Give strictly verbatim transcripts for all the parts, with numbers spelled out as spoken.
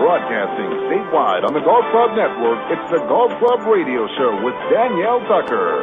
Broadcasting statewide on the Golf Club Network, it's the Golf Club Radio Show with Danielle Tucker.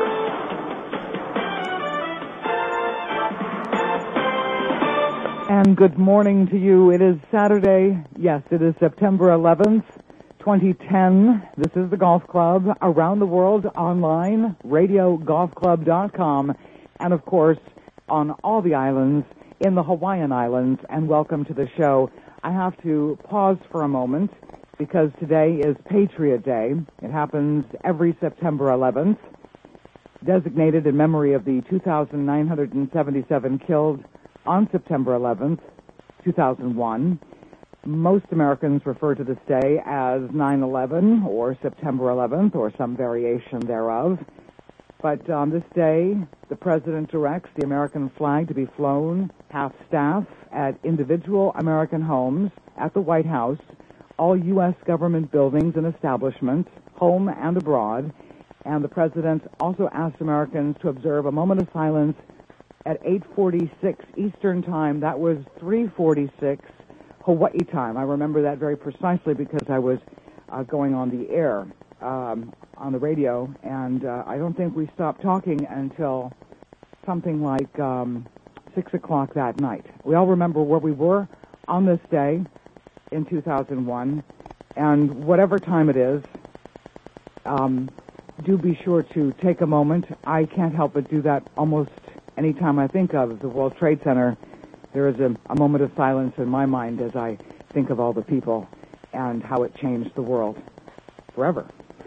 And good morning to you. It is Saturday. Yes, it is September eleventh, twenty ten. This is the Golf Club, around the world online, radio golf club dot com, and of course, on all the islands, in the Hawaiian Islands, and welcome to the show. I have to pause for a moment because today is Patriot Day. It happens every September eleventh, designated in memory of the two thousand nine hundred seventy-seven killed on September eleventh, two thousand one. Most Americans refer to this day as nine eleven or September eleventh or some variation thereof. But on this day, the President directs the American flag to be flown half-staff at individual American homes, at the White House, all U S government buildings and establishments, home and abroad. And the President also asked Americans to observe a moment of silence at eight forty-six Eastern Time. That was three forty-six Hawaii time. I remember that very precisely because I was uh, going on the air um, on the radio, and uh, I don't think we stopped talking until something like um, six o'clock that night. We all remember where we were on this day in two thousand one, and whatever time it is, um, do be sure to take a moment. I can't help but do that almost anytime I think of the World Trade Center. There is a, a moment of silence in my mind as I think of all the people and how it changed the world forever.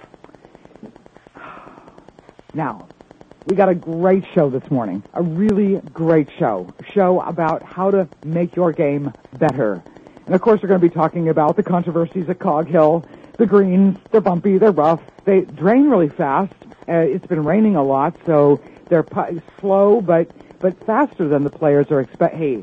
Now, we got a great show this morning, a really great show, a show about how to make your game better. And of course, we're going to be talking about the controversies at Cog Hill. The greens, they're bumpy, they're rough, they drain really fast. Uh, it's been raining a lot, so they're pu- slow, but but faster than the players are expect. Hey,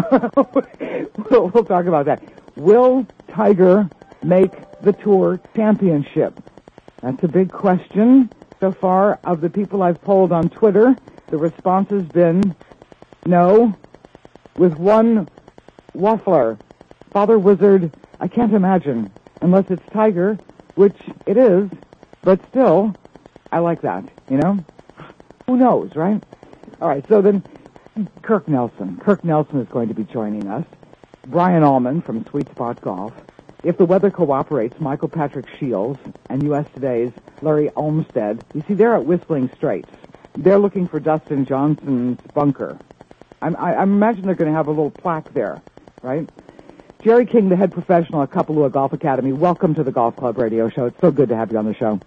we'll, we'll talk about that. Will Tiger make the Tour Championship? That's a big question. So far, of the people I've polled on Twitter, the response has been no, with one waffler. Father Wizard, I can't imagine, unless it's Tiger, which it is, but still, I like that, you know? Who knows, right? All right, so then, Kirk Nelson. Kirk Nelson is going to be joining us. Brian Allman from Sweet Spot Golf. If the weather cooperates, Michael Patrick Shields and U S Today's Larry Olmstead. You see, they're at Whistling Straits. They're looking for Dustin Johnson's bunker. I'm, I, I imagine they're going to have a little plaque there, right? Jerry King, the head professional at Kapalua Golf Academy. Welcome to the Golf Club Radio Show. It's so good to have you on the show.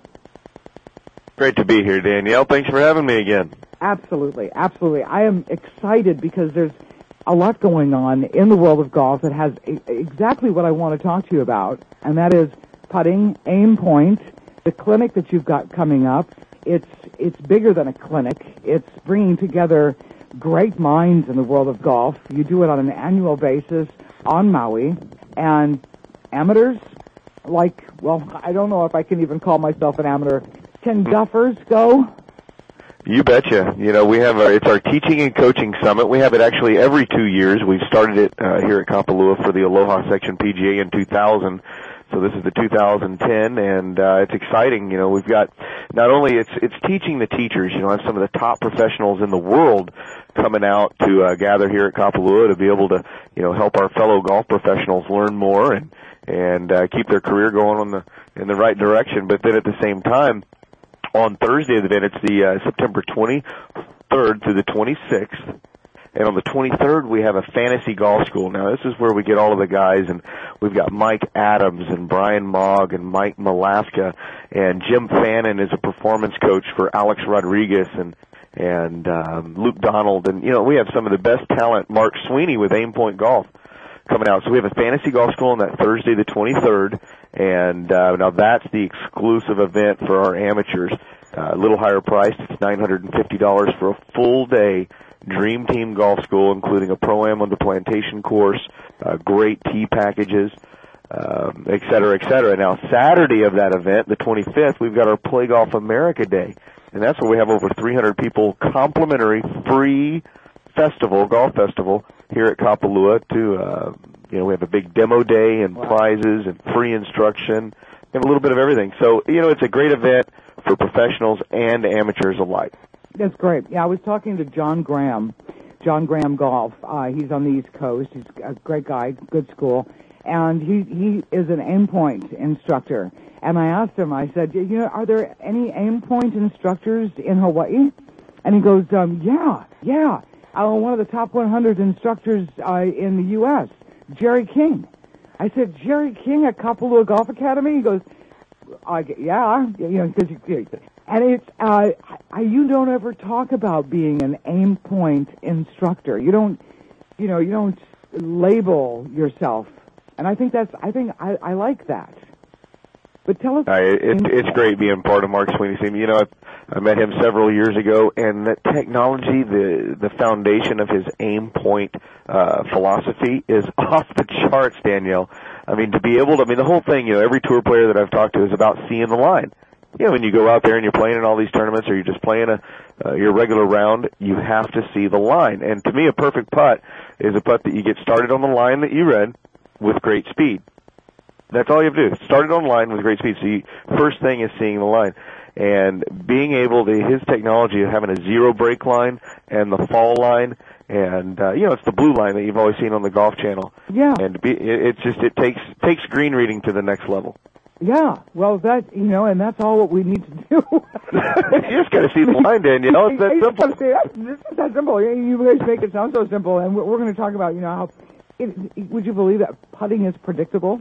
Great to be here, Danielle. Thanks for having me again. Absolutely, absolutely. I am excited because there's a lot going on in the world of golf that has a, exactly what I want to talk to you about, and that is putting, aim point, the clinic that you've got coming up. It's it's bigger than a clinic. It's bringing together great minds in the world of golf. You do it on an annual basis on Maui, and amateurs, like, well, I don't know if I can even call myself an amateur. Can duffers go? You betcha. You know, we have our, it's our teaching and coaching summit. We have it actually every two years. We've started it uh, here at Kapalua for the Aloha Section P G A in two thousand. So this is the two thousand ten, and uh, it's exciting. You know, we've got not only it's it's teaching the teachers. You know, I have some of the top professionals in the world coming out to uh, gather here at Kapalua to be able to, you know, help our fellow golf professionals learn more and and uh, keep their career going on the in the right direction. But then at the same time, on Thursday of the event, it's the uh, September twenty-third through the twenty-sixth. And on the twenty-third, we have a fantasy golf school. Now, this is where we get all of the guys, and we've got Mike Adams and Brian Mogg and Mike Malaska, and Jim Fannin is a performance coach for Alex Rodriguez and and um, Luke Donald. And, you know, we have some of the best talent, Mark Sweeney with Aim Point Golf coming out. So we have a fantasy golf school on that Thursday the twenty-third, and uh, now that's the exclusive event for our amateurs. Uh, a little higher priced. It's nine hundred fifty dollars for a full day Dream Team Golf School, including a Pro-Am on the Plantation course, uh, great tee packages, um, et cetera, et cetera. Now, Saturday of that event, the twenty-fifth, we've got our Play Golf America Day, and that's where we have over three hundred people, complimentary, free festival, golf festival, here at Kapalua to, uh, You know, we have a big demo day and wow. prizes and free instruction. We have a little bit of everything. So, you know, it's a great event for professionals and amateurs alike. That's great. Yeah, I was talking to John Graham, John Graham Golf. Uh, he's on the East Coast. He's a great guy, good school. And he, he is an aim point instructor. And I asked him, I said, you know, are there any aim point instructors in Hawaii? And he goes, um, yeah, yeah. Uh, one of the top one hundred instructors uh, in the U S, Jerry King. I said, Jerry King at Kapalua Golf Academy? He goes, uh, yeah, you know, because you, and it's, uh, I, you don't ever talk about being an aim point instructor. You don't, you know, you don't label yourself. And I think that's, I think I, I like that. But tell us. Uh, it, it's great being part of Mark Sweeney's team. You know, I, I met him several years ago, and the technology, the the foundation of his aim point uh, philosophy is off the charts, Danielle. I mean, to be able to, I mean, the whole thing, you know, every tour player that I've talked to is about seeing the line. You know, when you go out there and you're playing in all these tournaments or you're just playing a uh, your regular round, you have to see the line. And to me, a perfect putt is a putt that you get started on the line that you read with great speed. That's all you have to do. Start it on line with great speed. So you, first thing is seeing the line. And being able to, his technology of having a zero break line and the fall line, and, uh, you know, it's the blue line that you've always seen on the Golf Channel. Yeah. And be, it, it's just, it takes, takes green reading to the next level. Yeah, well, that, you know, and that's all what we need to do. You just got to see the line, Danielle. It's that simple. Say, this is that simple. You guys make it sound so simple, and we're, we're going to talk about, you know, how, it, would you believe that putting is predictable?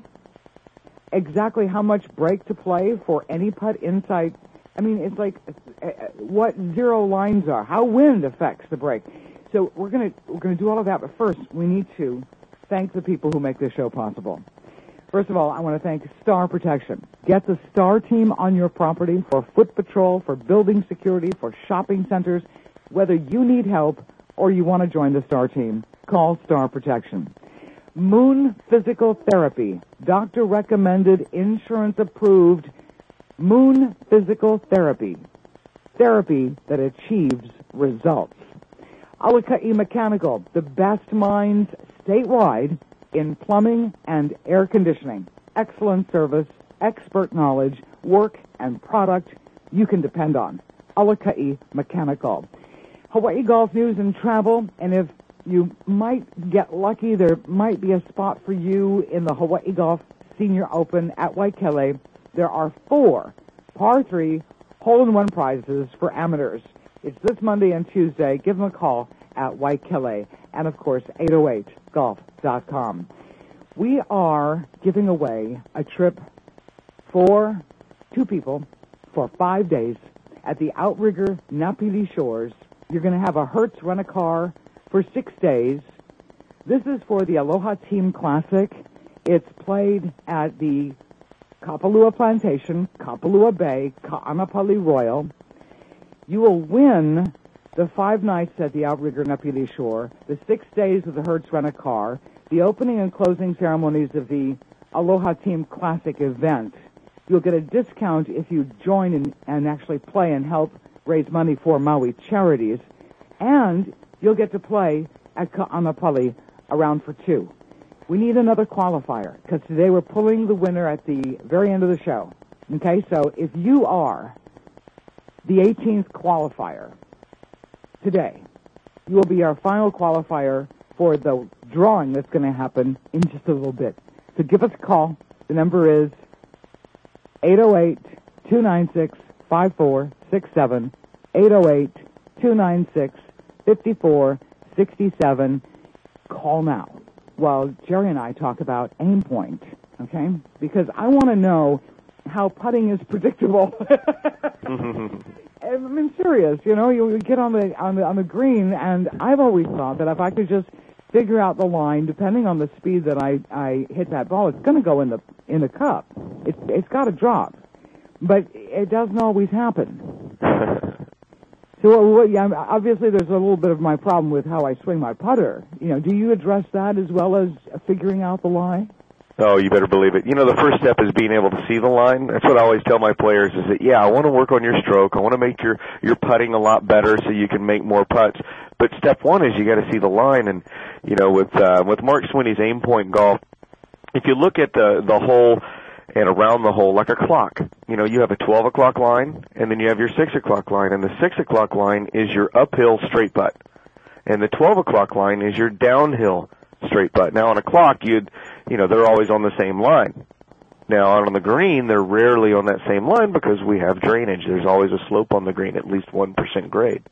Exactly how much break to play for any putt inside. I mean, it's like uh, what zero lines are, how wind affects the break. So we're gonna we're gonna do all of that, but first we need to thank the people who make this show possible. First of all, I want to thank Star Protection. Get the Star team on your property for foot patrol, for building security, for shopping centers. Whether you need help or you want to join the Star team, call Star Protection. Moon Physical Therapy, doctor-recommended, insurance-approved Moon Physical Therapy, therapy that achieves results. Alakai Mechanical, the best minds statewide in plumbing and air conditioning. Excellent service, expert knowledge, work and product you can depend on. Alakai Mechanical. Hawaii Golf News and Travel, and if you might get lucky, there might be a spot for you in the Hawaii Golf Senior Open at Waikele. There are four par three hole-in-one prizes for amateurs. It's this Monday and Tuesday. Give them a call at Waikele and, of course, eight oh eight golf dot com. We are giving away a trip for two people for five days at the Outrigger Napili Shores. You're going to have a Hertz rent-a-car for six days. This is for the Aloha Team Classic. It's played at the Kapalua Plantation, Kapalua Bay, Ka'anapali Royal. You will win the five nights at the Outrigger Napili Shore, the six days of the Hertz Rent-A-Car, the opening and closing ceremonies of the Aloha Team Classic event. You'll get a discount if you join and, and actually play and help raise money for Maui charities. And you'll get to play at Ka'anapali around for two. We need another qualifier, because today we're pulling the winner at the very end of the show. Okay, so if you are the eighteenth qualifier today, you will be our final qualifier for the drawing that's going to happen in just a little bit. So give us a call. The number is eight oh eight, two nine six, five four six seven, eight oh eight, two nine six, five four six seven. Call now while Jerry and I talk about aim point, okay? Because I want to know how putting is predictable. I'm serious, you know. You get on the on the on the green, and I've always thought that if I could just figure out the line, depending on the speed that I, I hit that ball, it's going to go in the in the cup. It's it's got to drop, but it doesn't always happen. So yeah, obviously there's a little bit of my problem with how I swing my putter. You know, do you address that as well as figuring out the lie? Oh, you better believe it. You know, the first step is being able to see the line. That's what I always tell my players is that, yeah, I want to work on your stroke. I want to make your, your putting a lot better so you can make more putts. But step one is you got to see the line, and you know, with uh, with Mark Sweeney's Aim Point Golf, if you look at the the hole and around the hole like a clock, you know, you have a twelve o'clock line, and then you have your six o'clock line, and the six o'clock line is your uphill straight putt, and the twelve o'clock line is your downhill straight putt. Now on a clock, you'd, you know, they're always on the same line. Now out on the green, they're rarely on that same line because we have drainage. There's always a slope on the green, at least one percent grade.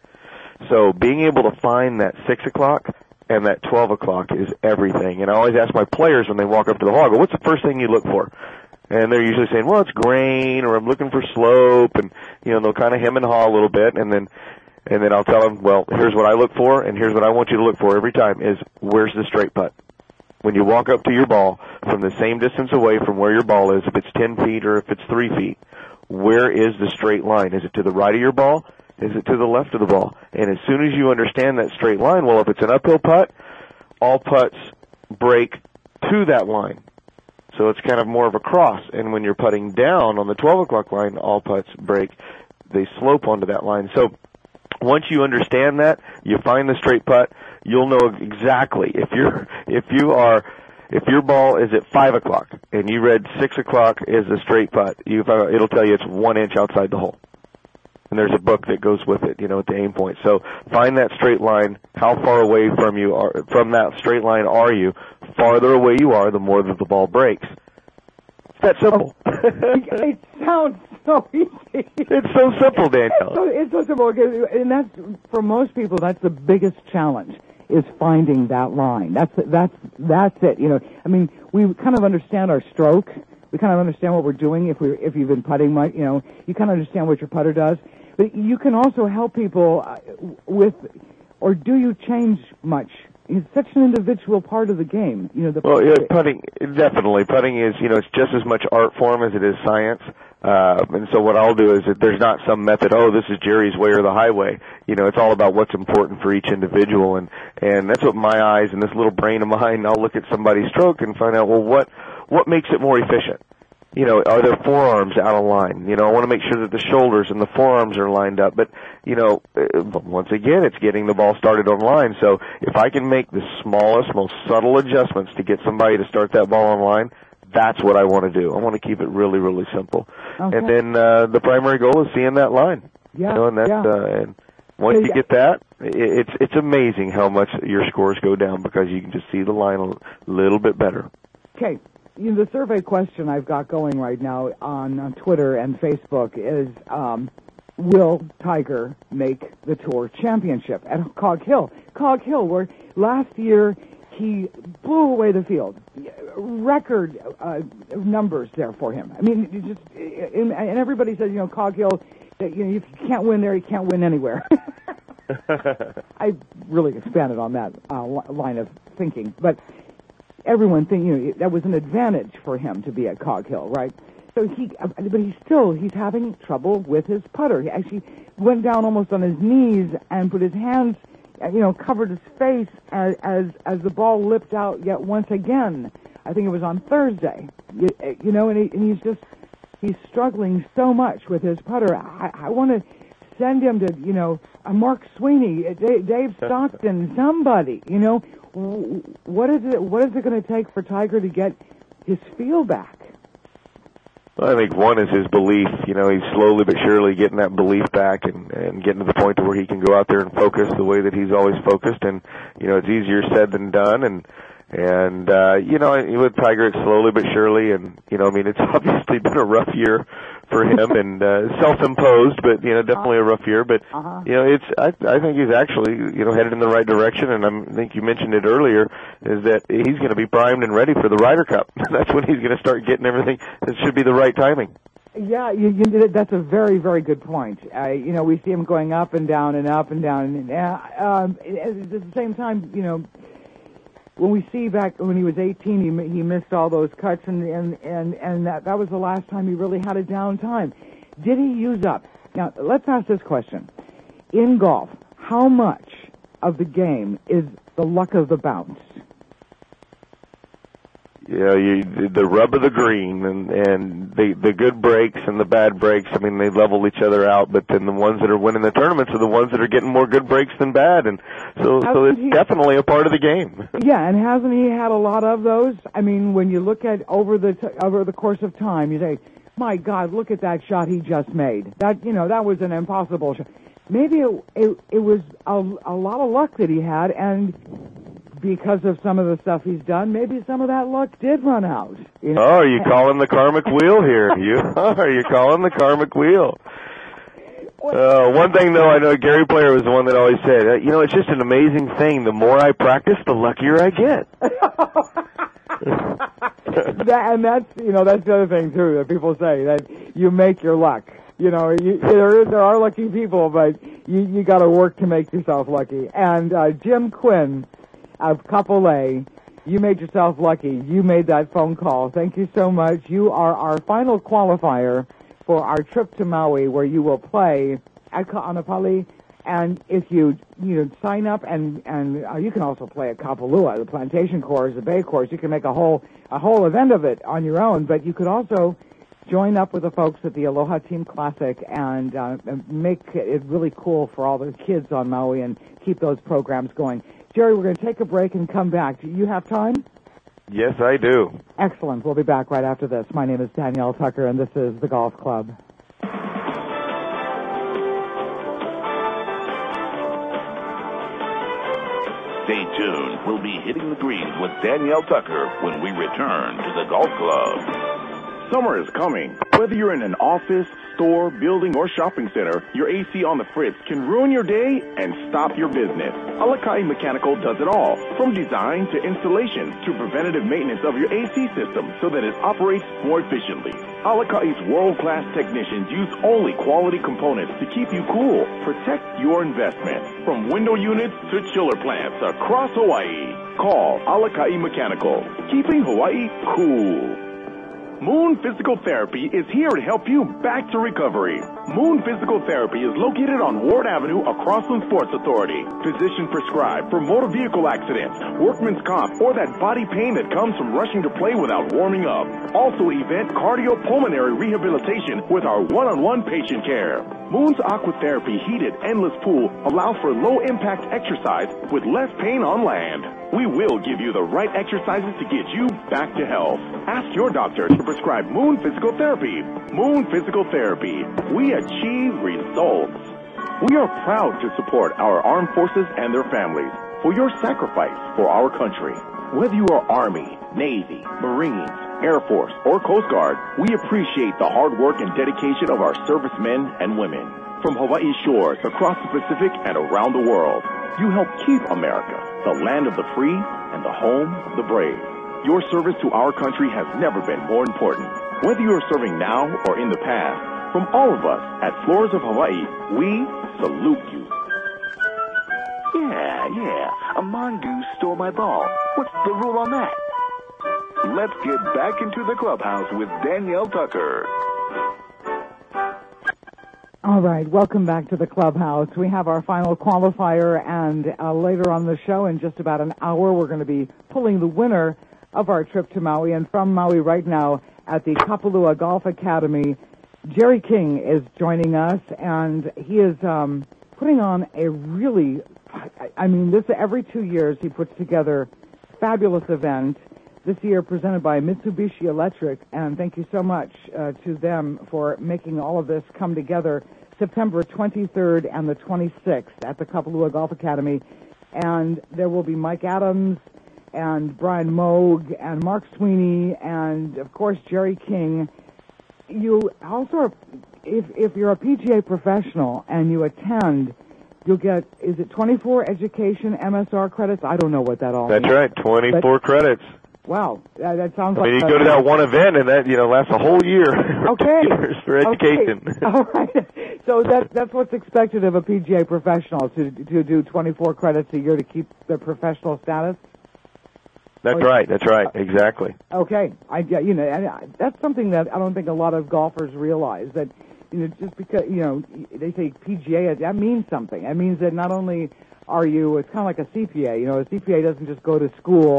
So being able to find that six o'clock and that twelve o'clock is everything. And I always ask my players when they walk up to the hole, I go, what's the first thing you look for? And they're usually saying, well, it's grain, or I'm looking for slope, and, you know, they'll kind of hem and haw a little bit, and then, and then I'll tell them, well, here's what I look for, and here's what I want you to look for every time is, where's the straight putt? When you walk up to your ball from the same distance away from where your ball is, if it's ten feet or if it's three feet, where is the straight line? Is it to the right of your ball? Is it to the left of the ball? And as soon as you understand that straight line, well, if it's an uphill putt, all putts break to that line. So it's kind of more of a cross. And when you're putting down on the twelve o'clock line, all putts break. They slope onto that line. So once you understand that, you find the straight putt, you'll know exactly if you're, if you are, if your ball is at five o'clock and you read six o'clock is the straight putt, you, it'll tell you it's one inch outside the hole. And there's a book that goes with it, you know, at the aim point. So find that straight line. How far away from you are, from that straight line are you? Farther away you are, the more that the ball breaks. It's that simple. Oh, it sounds so easy. It's so simple, Danielle. So, it's so simple, and that's, for most people, that's the biggest challenge, is finding that line. That's that's that's it. You know, I mean, we kind of understand our stroke. We kind of understand what we're doing. If we if you've been putting, much, you know, you kind of understand what your putter does. But you can also help people with, or do you change much? It's such an individual part of the game. You know, the well, yeah, putting definitely putting is, you know, it's just as much art form as it is science. Uh, and so what I'll do is that there's not some method, oh, this is Jerry's way or the highway. You know, it's all about what's important for each individual. And, and that's what my eyes and this little brain of mine, I'll look at somebody's stroke and find out, well, what, what makes it more efficient? You know, are their forearms out of line? You know, I want to make sure that the shoulders and the forearms are lined up. But, you know, once again, it's getting the ball started on line. So if I can make the smallest, most subtle adjustments to get somebody to start that ball on line, that's what I want to do. I want to keep it really, really simple. Okay. And then uh, the primary goal is seeing that line. Yeah, you know, and that's, yeah. uh, and once you get that, it's it's amazing how much your scores go down because you can just see the line a little bit better. Okay. You know, the survey question I've got going right now on, on Twitter and Facebook is, um, will Tiger make the Tour Championship at Cog Hill? Cog Hill, where last year he blew away the field. Record uh, numbers there for him. I mean, it just and everybody says, you know, Cog Hill, that, you know, if you can't win there, you can't win anywhere. I really expanded on that uh, line of thinking, but everyone think, you know, that was an advantage for him to be at Cog Hill, right? So he, but he's still, he's having trouble with his putter. He actually went down almost on his knees and put his hands, you know, covered his face as as, as the ball lipped out yet once again. I think it was on Thursday, you, you know, and, he, and he's just, he's struggling so much with his putter. I, I want to send him to, you know, a Mark Sweeney, Dave, Dave Stockton, somebody, you know. What is it? What is it going to take for Tiger to get his feel back? Well, I think one is his belief. You know, he's slowly but surely getting that belief back and, and getting to the point to where he can go out there and focus the way that he's always focused. And, you know, it's easier said than done. And, and, uh, you know, with Tiger, it's slowly but surely. And, you know, I mean, it's obviously been a rough year for him and, uh, self-imposed, but, you know, definitely a rough year. But, uh-huh. you know, it's, I, I think he's actually, you know, headed in the right direction. And I'm, I think you mentioned it earlier, is that he's going to be primed and ready for the Ryder Cup. That's when he's going to start getting everything. It should be the right timing. Yeah, you, you, that's a very, very good point. Uh, you know, we see him going up and down and up and down. And uh, um, at the same time, you know, when we see back when he was eighteen, he he missed all those cuts, and and and, and that, that was the last time he really had a down time. Did he use up? Now, let's ask this question. In golf, how much of the game is the luck of the bounce? You know, you, the rub of the green and, and the, the good breaks and the bad breaks, I mean, they level each other out, but then the ones that are winning the tournaments are the ones that are getting more good breaks than bad, and so, so it's he, definitely a part of the game. Yeah, and hasn't he had a lot of those? I mean, when you look at over the, t- over the course of time, you say, my God, look at that shot he just made. That, you know, that was an impossible shot. Maybe it, it, it was a, a lot of luck that he had, and because of some of the stuff he's done, maybe some of that luck did run out. You know? Oh, are you calling the karmic wheel here? You are. You're calling the karmic wheel. Uh, one thing, though, I know Gary Player was the one that always said, uh, you know, it's just an amazing thing. The more I practice, the luckier I get. that, and that's, you know, that's the other thing, too, that people say, that you make your luck. You know, you, there, is, there are lucky people, but you, you got to work to make yourself lucky. And uh, Jim Quinn of Kapolei, you made yourself lucky. You made that phone call. Thank you so much. You are our final qualifier for our trip to Maui, where you will play at Ka'anapali. And if you you know sign up, and and uh, you can also play at Kapalua, the plantation course, the bay course. You can make a whole a whole event of it on your own. But you could also join up with the folks at the Aloha Team Classic and, uh, and make it really cool for all the kids on Maui and keep those programs going. Jerry, we're going to take a break and come back. Do you have time? Yes, I do. Excellent. We'll be back right after this. My name is Danielle Tucker, and this is The Golf Club. Stay tuned. We'll be hitting the greens with Danielle Tucker when we return to The Golf Club. Summer is coming. Whether you're in an office, store, building, or shopping center, your A C on the fritz can ruin your day and stop your business. Alakai Mechanical does it all, from design to installation to preventative maintenance of your A C system so that it operates more efficiently. Alakai's world-class technicians use only quality components to keep you cool. Protect your investment. From window units to chiller plants across Hawaii. Call Alakai Mechanical, keeping Hawaii cool. Moon Physical Therapy is here to help you back to recovery. Moon Physical Therapy is located on Ward Avenue across from Sports Authority. Physician prescribed for motor vehicle accidents, workman's comp, or that body pain that comes from rushing to play without warming up. Also event cardiopulmonary rehabilitation with our one-on-one patient care. Moon's Aquatherapy heated endless pool allows for low-impact exercise with less pain on land. We will give you the right exercises to get you back to health. Ask your doctor to prescribe Moon Physical Therapy. Moon Physical Therapy. We achieve results. We are proud to support our armed forces and their families for your sacrifice for our country. Whether you are Army, Navy, Marines, Air Force, or Coast Guard, we appreciate the hard work and dedication of our servicemen and women. From Hawaii's shores across the Pacific and around the world, you help keep America the land of the free and the home of the brave. Your service to our country has never been more important. Whether you are serving now or in the past, from all of us at Floors of Hawaii, we salute you. Yeah, yeah, a mongoose stole my ball. What's the rule on that? Let's get back into the clubhouse with Danielle Tucker. All right, welcome back to the clubhouse. We have our final qualifier, and uh, later on the show, in just about an hour, we're going to be pulling the winner of our trip to Maui. And from Maui right now at the Kapalua Golf Academy, Jerry King is joining us, and he is um, putting on a really, I mean, this every two years he puts together a fabulous event. This year presented by Mitsubishi Electric, and thank you so much uh, to them for making all of this come together. September twenty-third and the twenty-sixth at the Kapalua Golf Academy, and there will be Mike Adams and Brian Moog and Mark Sweeney and, of course, Jerry King. You also, are, if if you're a P G A professional and you attend, you'll get, is it twenty-four education M S R credits? I don't know what that all That's means. That's right, twenty-four but, credits. Wow, that, that sounds I like... mean, you a, go to that one event, and that, you know, lasts a whole year. Okay. Years for education. Okay. All right. So that, that's what's expected of a P G A professional, to to do twenty-four credits a year to keep their professional status? That's or, right, that's right, exactly. Okay. I, you know, I, that's something that I don't think a lot of golfers realize, that, you know, just because, you know, they say P G A, that means something. It means that not only are you, it's kind of like a C P A, you know, a C P A doesn't just go to school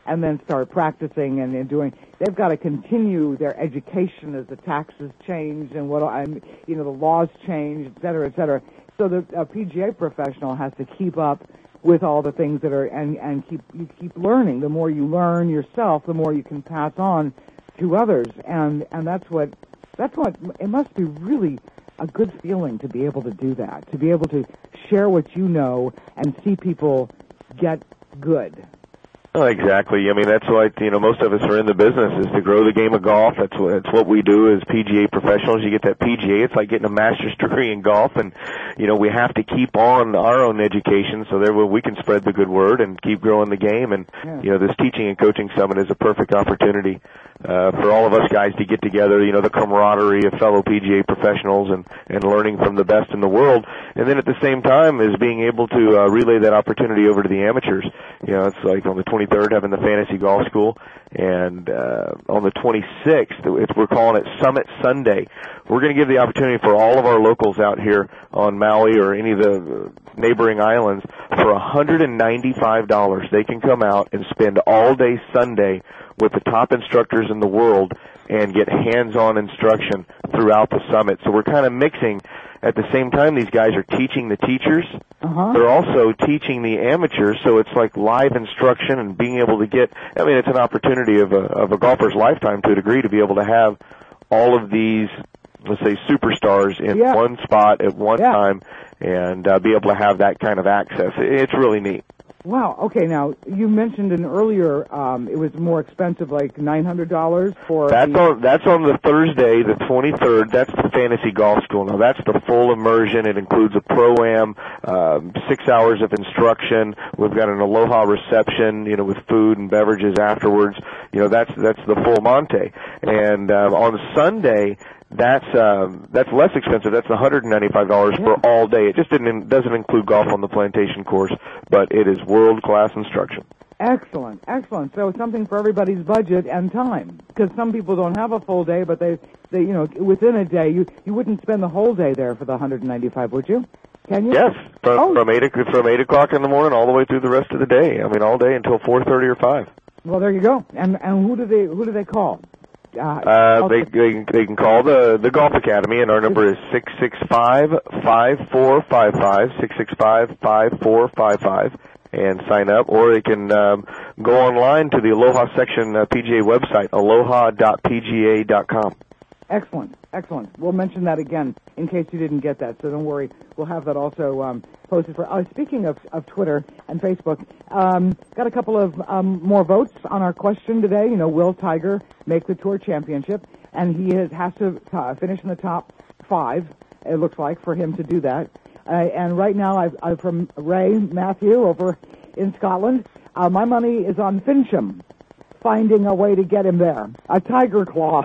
and then start practicing and, and doing. They've got to continue their education as the taxes change and what I'm, you know, the laws change, et cetera, et cetera. So the uh, P G A professional has to keep up with all the things that are and and keep you keep learning. The more you learn yourself, the more you can pass on to others, and and that's what that's what it must be really a good feeling to be able to do that, to be able to share what you know and see people get good. Oh, exactly. I mean, that's why, you know, most of us are in the business is to grow the game of golf. That's what, that's what we do as P G A professionals. You get that P G A, it's like getting a master's degree in golf, and, you know, we have to keep on our own education so that we can spread the good word and keep growing the game. And, yeah. you know, this teaching and coaching summit is a perfect opportunity uh, for all of us guys to get together, you know, the camaraderie of fellow P G A professionals and, and learning from the best in the world. And then at the same time is being able to uh, relay that opportunity over to the amateurs. You know, it's like on the twenty-third having the Fantasy Golf School, and uh, on the twenty-sixth, it's, we're calling it Summit Sunday. We're going to give the opportunity for all of our locals out here on Maui or any of the neighboring islands for one hundred ninety-five dollars. They can come out and spend all day Sunday with the top instructors in the world and get hands-on instruction throughout the summit. So we're kind of mixing. At the same time, these guys are teaching the teachers. Uh-huh. They're also teaching the amateurs, so it's like live instruction and being able to get, I mean, it's an opportunity of a, of a golfer's lifetime to a degree to be able to have all of these, let's say, superstars in yeah. one spot at one yeah. time and uh, be able to have that kind of access. It's really neat. Wow. Okay. Now you mentioned an earlier. Um, it was more expensive, like nine hundred dollars for. That's the... on. That's on the Thursday, the twenty-third. That's the Fantasy Golf School. Now that's the full immersion. It includes a pro-am, um, six hours of instruction. We've got an Aloha reception, you know, with food and beverages afterwards. You know, that's that's the full Monte. And um, on Sunday. That's um, that's less expensive. That's one hundred ninety-five dollars yeah. for all day. It just didn't doesn't include golf on the plantation course, but it is world class instruction. Excellent, excellent. So something for everybody's budget and time, because some people don't have a full day, but they, they, you know, within a day, you you wouldn't spend the whole day there for the one hundred ninety-five, would you? Can you? Yes, from oh. from eight from eight o'clock in the morning all the way through the rest of the day. I mean, all day until four thirty or five. Well, there you go. And and who do they who do they call? Uh, uh they, they they can call the the Golf Academy, and our number is six six five five four five five six six five five four five five, and sign up, or they can um, go online to the Aloha Section uh, P G A website, aloha dot p g a dot com. Excellent, excellent. We'll mention that again in case you didn't get that, so don't worry. We'll have that also um, posted for. Uh, speaking of, of Twitter and Facebook, um, got a couple of um, more votes on our question today. You know, will Tiger make the Tour Championship? And he has, has to uh, finish in the top five, it looks like, for him to do that. Uh, and right now, I've, I've from Ray Matthew over in Scotland, uh, my money is on Fincham, finding a way to get him there. A tiger claw.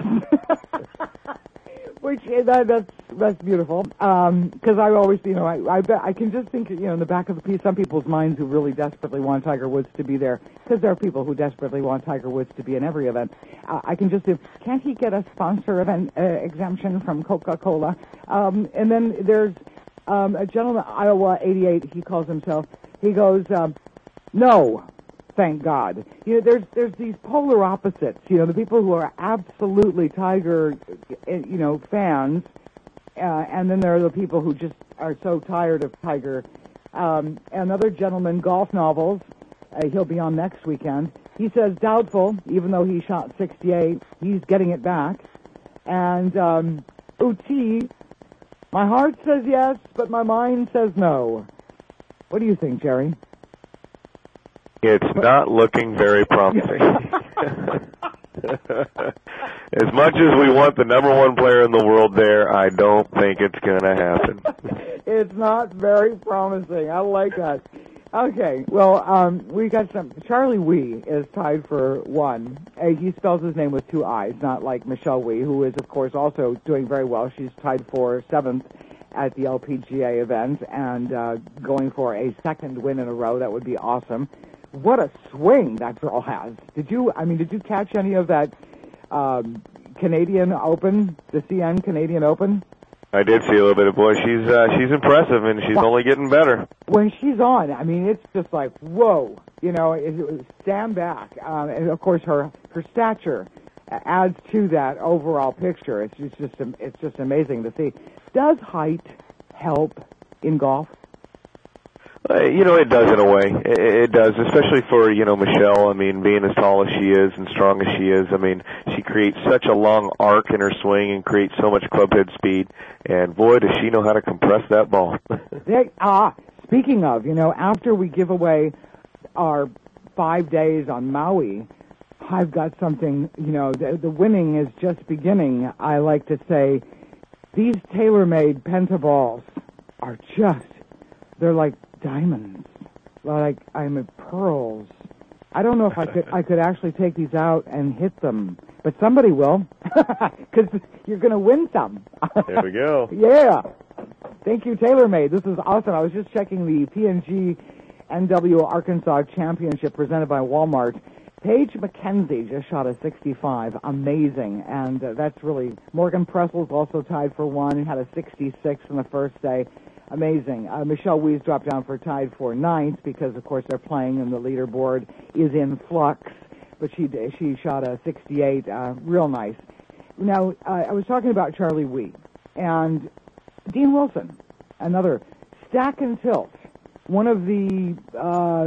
Which that, that's that's beautiful. Because um, I always, you know, I I, bet, I can just think, you know, in the back of the piece, some people's minds who really desperately want Tiger Woods to be there, because there are people who desperately want Tiger Woods to be in every event. Uh, I can just think, can't he get a sponsor event uh, exemption from Coca-Cola? Um, and then there's um, a gentleman, Iowa eighty-eight. He calls himself. He goes, um, no. Thank God. You know, there's there's these polar opposites. You know, the people who are absolutely Tiger, you know, fans, uh, and then there are the people who just are so tired of Tiger. Um, another gentleman, Golf Novels, uh, he'll be on next weekend. He says doubtful, even though he shot sixty-eight, he's getting it back. And um, Uti, my heart says yes, but my mind says no. What do you think, Jerry? It's not looking very promising. As much as we want the number one player in the world there, I don't think it's going to happen. It's not very promising. I like that. Okay, well, um, we got some. Charlie Wee is tied for one. Uh, he spells his name with two I's, not like Michelle Wee, who is, of course, also doing very well. She's tied for seventh at the L P G A event and uh, going for a second win in a row. That would be awesome. What a swing that girl has. Did you, I mean, did you catch any of that um, Canadian Open, the C N Canadian Open? I did see a little bit of boy. She's uh, she's impressive, and she's well, only getting better. When she's on, I mean, it's just like whoa. You know, it, it, stand back, um, and of course her her stature adds to that overall picture. It's just, it's just it's just amazing to see. Does height help in golf? Uh, you know, it does in a way. It, it does, especially for, you know, Michelle. I mean, being as tall as she is and strong as she is, I mean, she creates such a long arc in her swing and creates so much clubhead speed. And, boy, does she know how to compress that ball. they, uh, speaking of, you know, after we give away our five days on Maui, I've got something, you know, the, the winning is just beginning. I like to say these tailor-made Penta balls are just, they're like diamonds, like I'm at pearls. I don't know if I could I could actually take these out and hit them, but somebody will, because you're going to win some. There we go. Yeah. Thank you, TaylorMade. This is awesome. I was just checking the P N G N W Arkansas Championship presented by Walmart. Paige McKenzie just shot a sixty-five. Amazing. And uh, that's really, Morgan Pressel's also tied for one. He had a sixty-six in the first day. Amazing. Uh, Michelle Weiss dropped down for tied for ninth because, of course, they're playing and the leaderboard is in flux. But she she shot a sixty-eight. Uh, real nice. Now, uh, I was talking about Charlie Wee and Dean Wilson, another stack and tilt. One of the uh,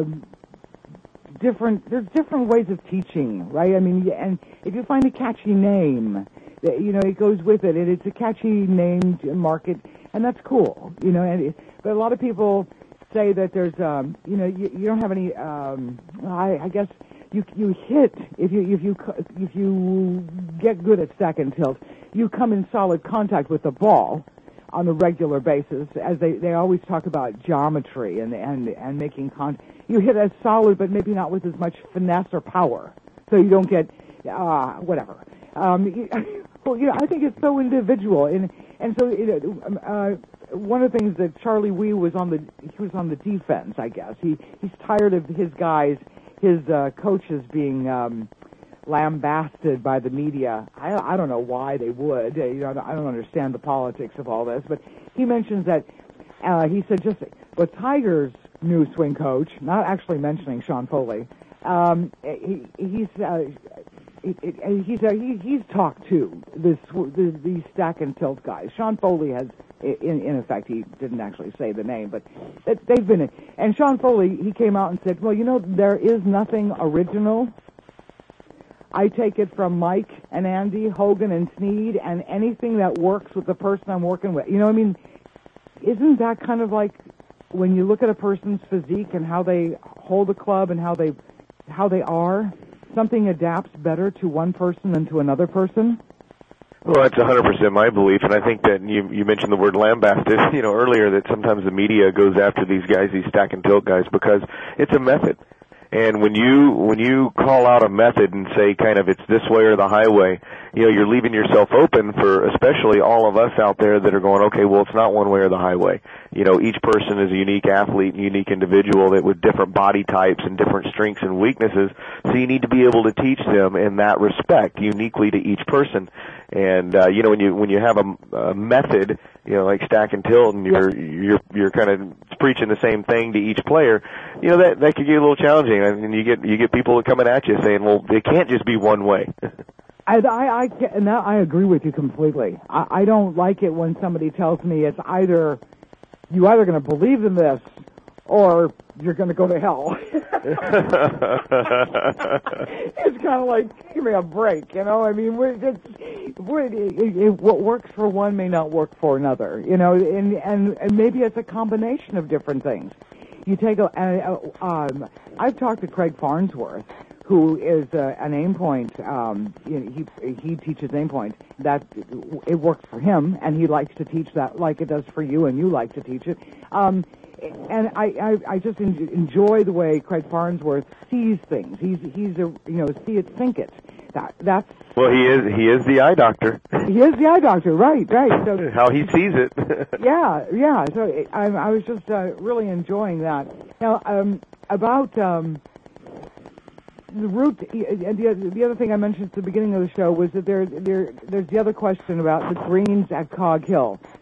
different, there's different ways of teaching, right? I mean, and if you find a catchy name, you know, it goes with it, and it's a catchy name to market. And that's cool, you know. And it, but a lot of people say that there's, um, you know, you, you don't have any. Um, I, I guess you you hit if you if you if you get good at stack and tilt, you come in solid contact with the ball on a regular basis. As they, they always talk about geometry and and and making contact. You hit as solid, but maybe not with as much finesse or power, so you don't get uh, whatever. Um, well, you know, I think it's so individual and. And so, you know, uh, one of the things that Charlie Wee was on the he was on the defense, I guess. He he's tired of his guys, his uh, coaches being um, lambasted by the media. I I don't know why they would. Uh, you know, I don't understand the politics of all this. But he mentions that uh, he said just the Tigers' new swing coach, not actually mentioning Sean Foley. Um, he he's. Uh, It, it, he's uh, he, he's talked to this the, these stack and tilt guys. Sean Foley has, in in effect, he didn't actually say the name, but it, they've been. And Sean Foley, he came out and said, "Well, you know, there is nothing original. I take it from Mike and Andy, Hogan and Snead, and anything that works with the person I'm working with. You know, I mean, isn't that kind of like when you look at a person's physique and how they hold a club and how they how they are?" Something adapts better to one person than to another person? Well, that's one hundred percent my belief, and I think that you you mentioned the word lambasted, you know, earlier, that sometimes the media goes after these guys, these stack and tilt guys, because it's a method. And when you when you call out a method and say kind of it's this way or the highway, you know, you're leaving yourself open for especially all of us out there that are going, okay, well, it's not one way or the highway. You know, each person is a unique athlete and unique individual that with different body types and different strengths and weaknesses. So you need to be able to teach them in that respect, uniquely to each person. And uh, you know, when you when you have a, a method, you know, like stack and tilt, and you're you're you're kind of preaching the same thing to each player, you know, that that could get a little challenging, and you get you get people coming at you saying, well, it can't just be one way. I, I, I, and that, I agree with you completely. I, I don't like it when somebody tells me it's either you either going to believe in this or you're going to go to hell. It's kind of like, give me a break, you know? I mean, we're just, we're, it, it, what works for one may not work for another, you know, and, and, and maybe it's a combination of different things. You take a, uh, um, I've talked to Craig Farnsworth, who is uh, an aim point. Um, you know, he he teaches aim point. That it works for him, and he likes to teach that like it does for you, and you like to teach it. Um, and I, I I just enjoy the way Craig Farnsworth sees things. He's he's a you know see it, think it. That that's well, he is he is the eye doctor. He is the eye doctor, right? Right. So how he sees it. yeah, yeah. So I I was just uh, really enjoying that. Now um, about. Um, The route, the, the other thing I mentioned at the beginning of the show was that there, there, there's the other question about the greens at Cog Hill.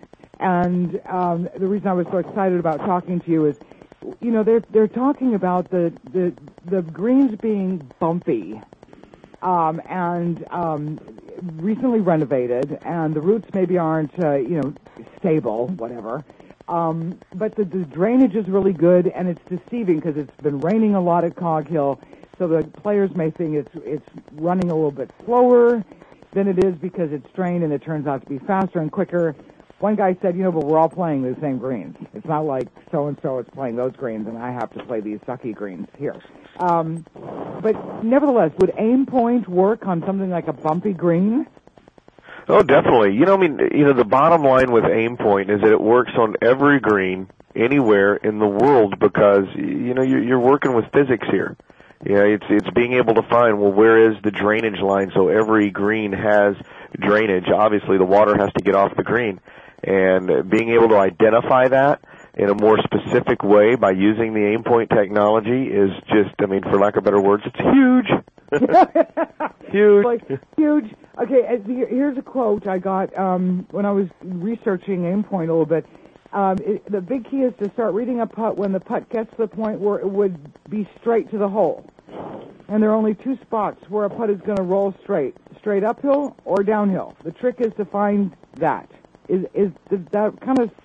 And um, the reason I was so excited about talking to you is, you know, they're they're talking about the the, the greens being bumpy, um, and um, recently renovated, and the roots maybe aren't, uh, you know, stable, whatever. Um, but the, the drainage is really good, and it's deceiving because it's been raining a lot at Cog Hill, so the players may think it's it's running a little bit slower than it is because it's drained, and it turns out to be faster and quicker. One guy said, you know, but we're all playing the same greens. It's not like so-and-so is playing those greens and I have to play these sucky greens here. Um, but nevertheless, would aim point work on something like a bumpy green? Oh, definitely. You know, I mean, you know, the bottom line with aim point is that it works on every green anywhere in the world because, you know, you're, you're working with physics here. Yeah, it's it's being able to find, well, where is the drainage line so every green has drainage. Obviously, the water has to get off the green. And being able to identify that in a more specific way by using the aim point technology is just, I mean, for lack of better words, it's huge. Huge. Like, huge. Okay, here's a quote I got um, when I was researching aim point a little bit. Um, it, the big key is to start reading a putt when the putt gets to the point where it would be straight to the hole. And there are only two spots where a putt is going to roll straight, straight uphill or downhill. The trick is to find that. Is is that kind of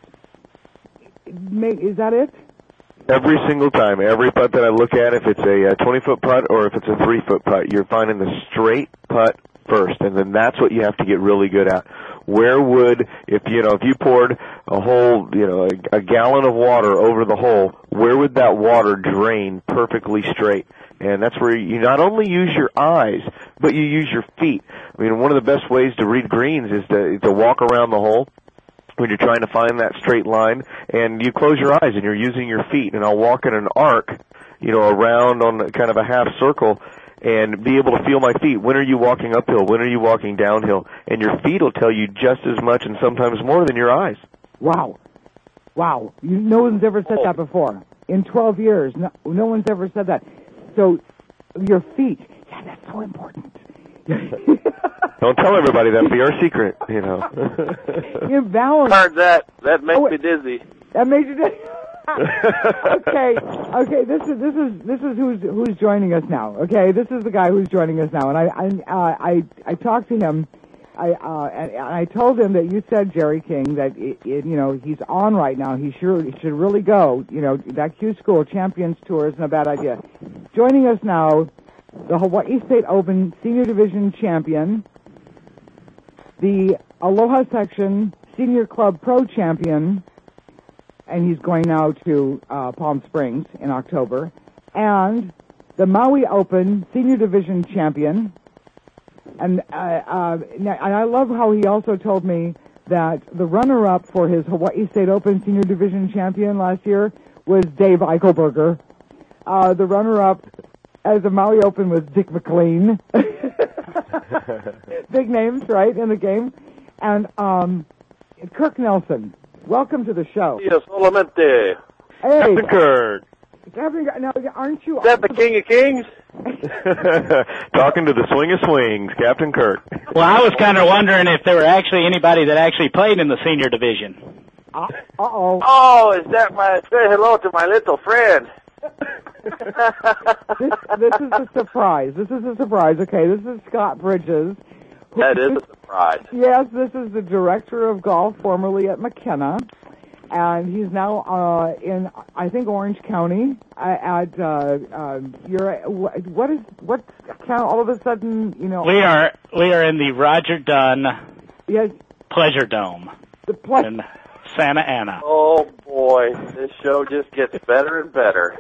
make? Is that it? Every single time, every putt that I look at, if it's a twenty-foot putt or if it's a three-foot putt, you're finding the straight putt first, and then that's what you have to get really good at. Where would, if you know, if you poured a whole, you know, a, a gallon of water over the hole, where would that water drain perfectly straight? And that's where you not only use your eyes, but you use your feet. I mean, one of the best ways to read greens is to, to walk around the hole when you're trying to find that straight line, and you close your eyes and you're using your feet. And I'll walk in an arc, you know, around on kind of a half circle and be able to feel my feet. When are you walking uphill? When are you walking downhill? And your feet will tell you just as much and sometimes more than your eyes. Wow. Wow. You, no one's ever said that before. In twelve years, no, no one's ever said that. So, your feet, yeah, that's so important. Don't tell everybody, that'll be our secret, you know. Your balance. Heard that. That makes oh, me dizzy. That makes you dizzy. okay, okay. This is this is this is who's who's joining us now. Okay, this is the guy who's joining us now, and I I uh, I, I talked to him. I uh, and I told him that you said, Jerry King, that it, it, you know he's on right now. He sure he should really go. You know, that Q School Champions Tour isn't a bad idea. Joining us now, the Hawaii State Open Senior Division champion, the Aloha Section Senior Club Pro champion, and he's going now to uh, Palm Springs in October, and the Maui Open Senior Division champion. And, uh, uh, and I love how he also told me that the runner-up for his Hawaii State Open Senior Division champion last year was Dave Eichelberger. Uh, the runner-up as the Maui Open was Dick McLean. Big names, right, in the game. And um, Kirk Nelson, welcome to the show. Yes, solamente. Hey. Captain Kirk. Captain, now, aren't you... Is that the King of Kings? Talking to the swing of swings, Captain Kirk. Well, I was kind of wondering if there were actually anybody that actually played in the senior division. Uh, uh-oh. Oh, is that my... Say hello to my little friend. this, this is a surprise. This is a surprise. Okay, this is Scott Bridges. That is a surprise. Yes, this is the director of golf formerly at McKenna. And he's now uh, in, I think, Orange County. At uh, uh, you're what is what count? All of a sudden, you know. We are we are in the Roger Dunn yes, Pleasure Dome the ple- in Santa Ana. Oh boy, this show just gets better and better.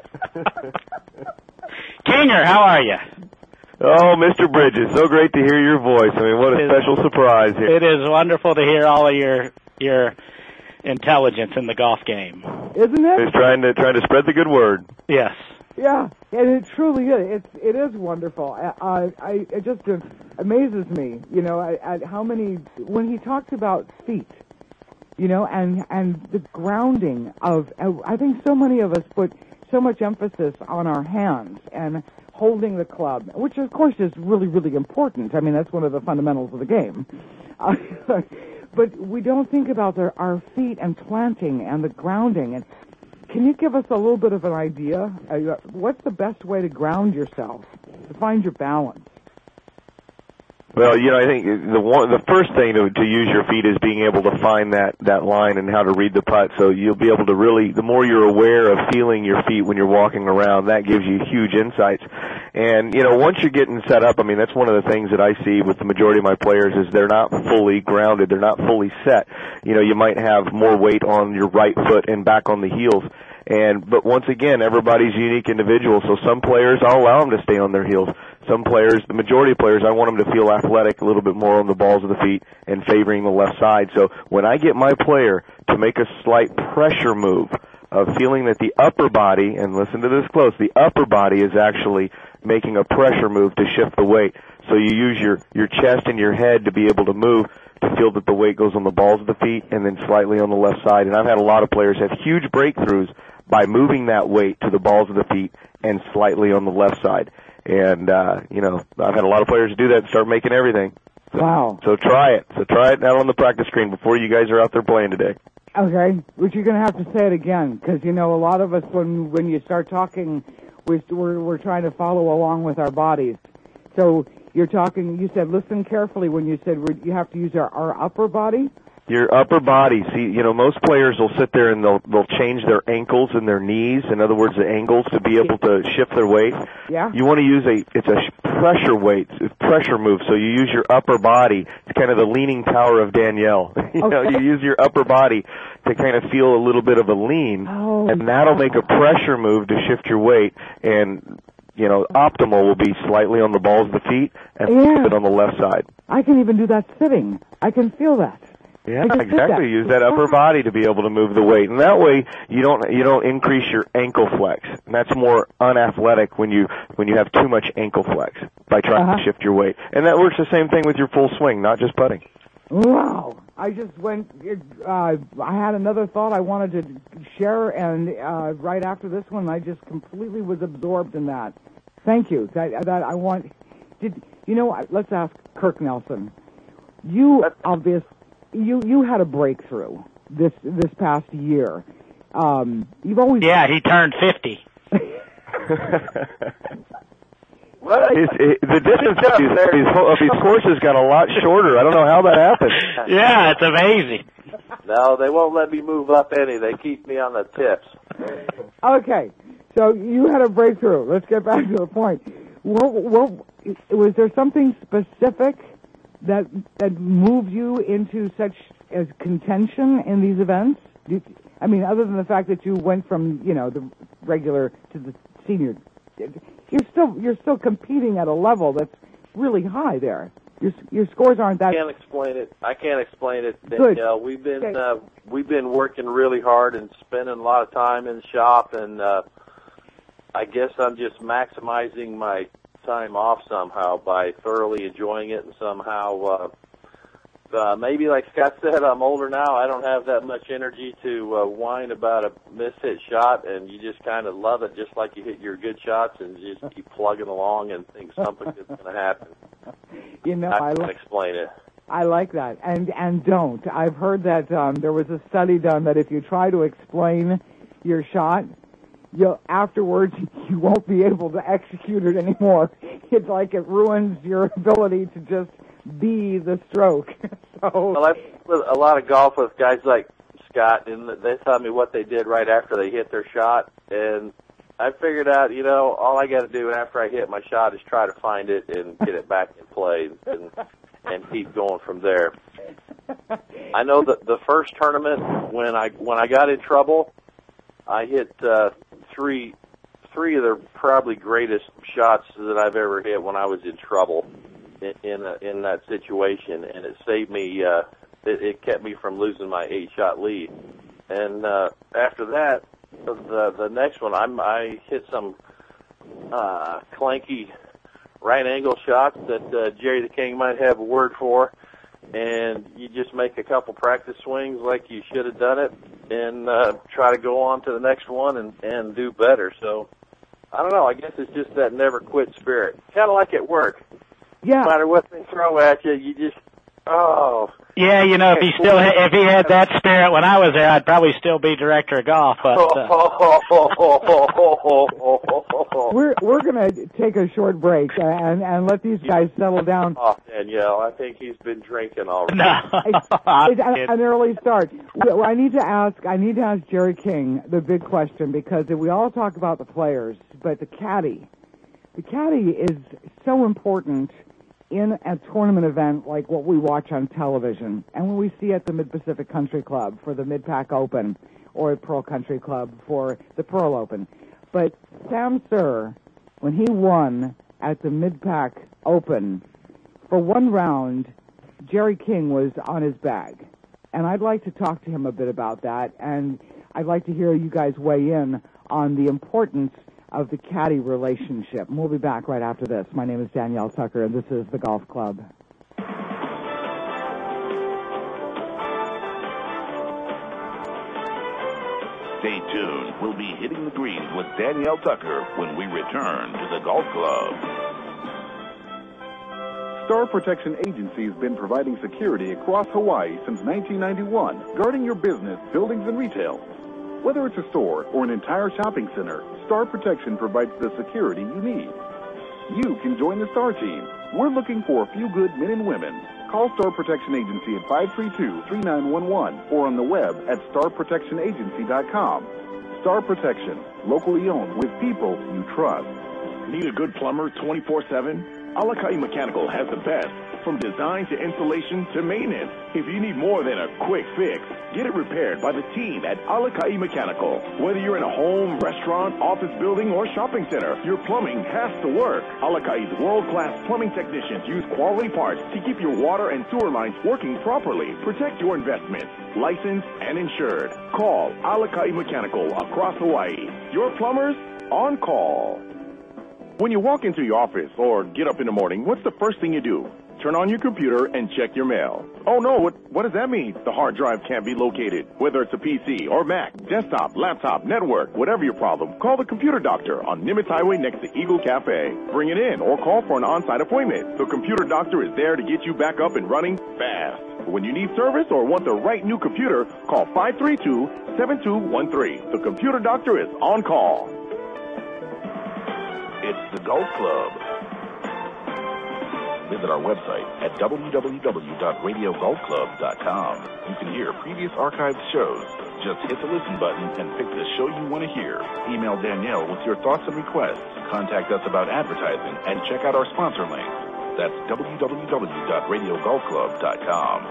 Kinger, how are you? Oh, Mister Bridges, so great to hear your voice. I mean, what a special surprise here. It is wonderful to hear all of your your. intelligence in the golf game, isn't it? He's trying to trying to spread the good word. Yes. Yeah, and it truly is. It's it is wonderful. I, I it just amazes me, you know, at, at how many when he talks about feet, you know, and and the grounding of. I think so many of us put so much emphasis on our hands and holding the club, which of course is really really important. I mean, that's one of the fundamentals of the game. Uh, but we don't think about their, our feet and planting and the grounding. And can you give us a little bit of an idea? Uh, what's the best way to ground yourself, to find your balance? Well, you know, I think the one, the first thing to, to use your feet is being able to find that, that line and how to read the putt. So you'll be able to really, the more you're aware of feeling your feet when you're walking around, that gives you huge insights. And, you know, once you're getting set up, I mean, that's one of the things that I see with the majority of my players is they're not fully grounded. They're not fully set. You know, you might have more weight on your right foot and back on the heels. And, but once again, everybody's a unique individual. So some players, I'll allow them to stay on their heels. Some players, the majority of players, I want them to feel athletic, a little bit more on the balls of the feet and favoring the left side. So when I get my player to make a slight pressure move of feeling that the upper body, and listen to this close, the upper body is actually making a pressure move to shift the weight. So you use your, your chest and your head to be able to move to feel that the weight goes on the balls of the feet and then slightly on the left side. And I've had a lot of players have huge breakthroughs by moving that weight to the balls of the feet and slightly on the left side. And, uh, you know, I've had a lot of players do that and start making everything. So, wow. So try it. So try it out on the practice screen before you guys are out there playing today. Okay, but you're going to have to say it again, because, you know, a lot of us, when when you start talking, we're, we're, we're trying to follow along with our bodies. So you're talking, you said, listen carefully when you said we're, you have to use our, our upper body? Your upper body. See, you know, most players will sit there and they'll they'll change their ankles and their knees. In other words, the angles to be able to shift their weight. Yeah. You want to use a it's a pressure weight, it's a pressure move. So you use your upper body. It's kind of the leaning tower of Danielle. you know, okay. you use your upper body to kind of feel a little bit of a lean, oh, and that'll make a pressure move to shift your weight. And you know, optimal will be slightly on the balls of the feet and yeah. a bit on the left side. I can even do that sitting. I can feel that. Yeah, exactly. Use that upper body to be able to move the weight, and that way you don't you don't increase your ankle flex. And that's more unathletic when you when you have too much ankle flex by trying uh-huh. to shift your weight. And that works the same thing with your full swing, not just putting. Wow! I just went. Uh, I had another thought I wanted to share, and uh, right after this one, I just completely was absorbed in that. Thank you. That, that I want. Did you know? Let's ask Kirk Nelson. You obviously. You you had a breakthrough this this past year. Um, you've always yeah. He turned fifty. What? His, his, the distance of his, his, of his courses got a lot shorter. I don't know how that happened. Yeah, it's amazing. No, they won't let me move up any. They keep me on the tips. Okay, so you had a breakthrough. Let's get back to the point. What, what, was there something specific that that moved you into such as contention in these events? You, I mean, other than the fact that you went from, you know, the regular to the senior, you're still you're still competing at a level that's really high there. Your your scores aren't that. I can't explain it. I can't explain it. Good. Danielle. We've been okay. uh, we've been working really hard and spending a lot of time in the shop, and uh, I guess I'm just maximizing my time off somehow by thoroughly enjoying it, and somehow uh, uh, maybe like Scott said, I'm older now. I don't have that much energy to uh, whine about a mishit shot, and you just kind of love it, just like you hit your good shots, and you just keep plugging along and think something good's going to happen. You know, I I can't li- explain it. I like that, and and don't. I've heard that um, there was a study done that if you try to explain your shot, you'll afterwards you won't be able to execute it anymore. It's like it ruins your ability to just be the stroke. so Well, I've played a lot of golf with guys like Scott, and they tell me what they did right after they hit their shot, and I figured out, you know, all I got to do after I hit my shot is try to find it and get it back in play, and and keep going from there. I know that the first tournament when I when I got in trouble, I hit uh, three three of the probably greatest shots that I've ever hit when I was in trouble in in, a, in that situation, and it saved me. Uh, it, it kept me from losing my eight shot lead. And uh, after that, the the next one, I'm, I hit some uh, clanky right angle shots that uh, Jerry the King might have a word for, and you just make a couple practice swings like you should have done it, and uh, try to go on to the next one and, and do better. So, I don't know, I guess it's just that never quit spirit. Kind of like at work. yeah, No matter what they throw at you, you just, oh. Yeah, you know, if he still if he had that spirit when I was there, I'd probably still be director of golf. But uh... we're we're gonna take a short break and and let these guys settle down. Oh, Danielle, I think he's been drinking already. No, it's, it's an early start. I need to ask. I need to ask Jerry King the big question, because we all talk about the players, but the caddy, the caddy is so important in a tournament event like what we watch on television, and when we see at the Mid-Pacific Country Club for the Mid-Pac Open, or at Pearl Country Club for the Pearl Open. But Sam Sir, when he won at the Mid-Pac Open, for one round, Jerry King was on his bag. And I'd like to talk to him a bit about that, and I'd like to hear you guys weigh in on the importance of the caddy relationship. And we'll be back right after this. My name is Danielle Tucker, and this is the Golf Club. Stay tuned. We'll be hitting the greens with Danielle Tucker when we return to the Golf Club. Star Protection Agency has been providing security across Hawaii since nineteen ninety-one, guarding your business, buildings, and retail. Whether it's a store or an entire shopping center, Star Protection provides the security you need. You can join the Star team. We're looking for a few good men and women. Call Star Protection Agency at five three two, three nine one one or on the web at star protection agency dot com. Star Protection, locally owned with people you trust. Need a good plumber twenty-four seven? Alakai Mechanical has the best, from design to installation to maintenance. If you need more than a quick fix, get it repaired by the team at Alakai Mechanical. Whether you're in a home, restaurant, office building, or shopping center, your plumbing has to work. Alakai's world-class plumbing technicians use quality parts to keep your water and sewer lines working properly. Protect your investments, licensed and insured. Call Alakai Mechanical across Hawaii. Your plumbers on call. When you walk into your office or get up in the morning, what's the first thing you do? Turn on your computer and check your mail. Oh no, what, what does that mean? The hard drive can't be located. Whether it's a P C or Mac, desktop, laptop, network, whatever your problem, call the computer doctor on Nimitz Highway next to Eagle Cafe. Bring it in or call for an on-site appointment. The computer doctor is there to get you back up and running fast. When you need service or want the right new computer, call five three two, seven two one three. The computer doctor is on call. It's the Golf Club. Visit our website at w w w dot radio golf club dot com. You can hear previous archived shows. Just hit the listen button and pick the show you want to hear. Email Danielle with your thoughts and requests. Contact us about advertising and check out our sponsor links. That's w w w dot radio golf club dot com.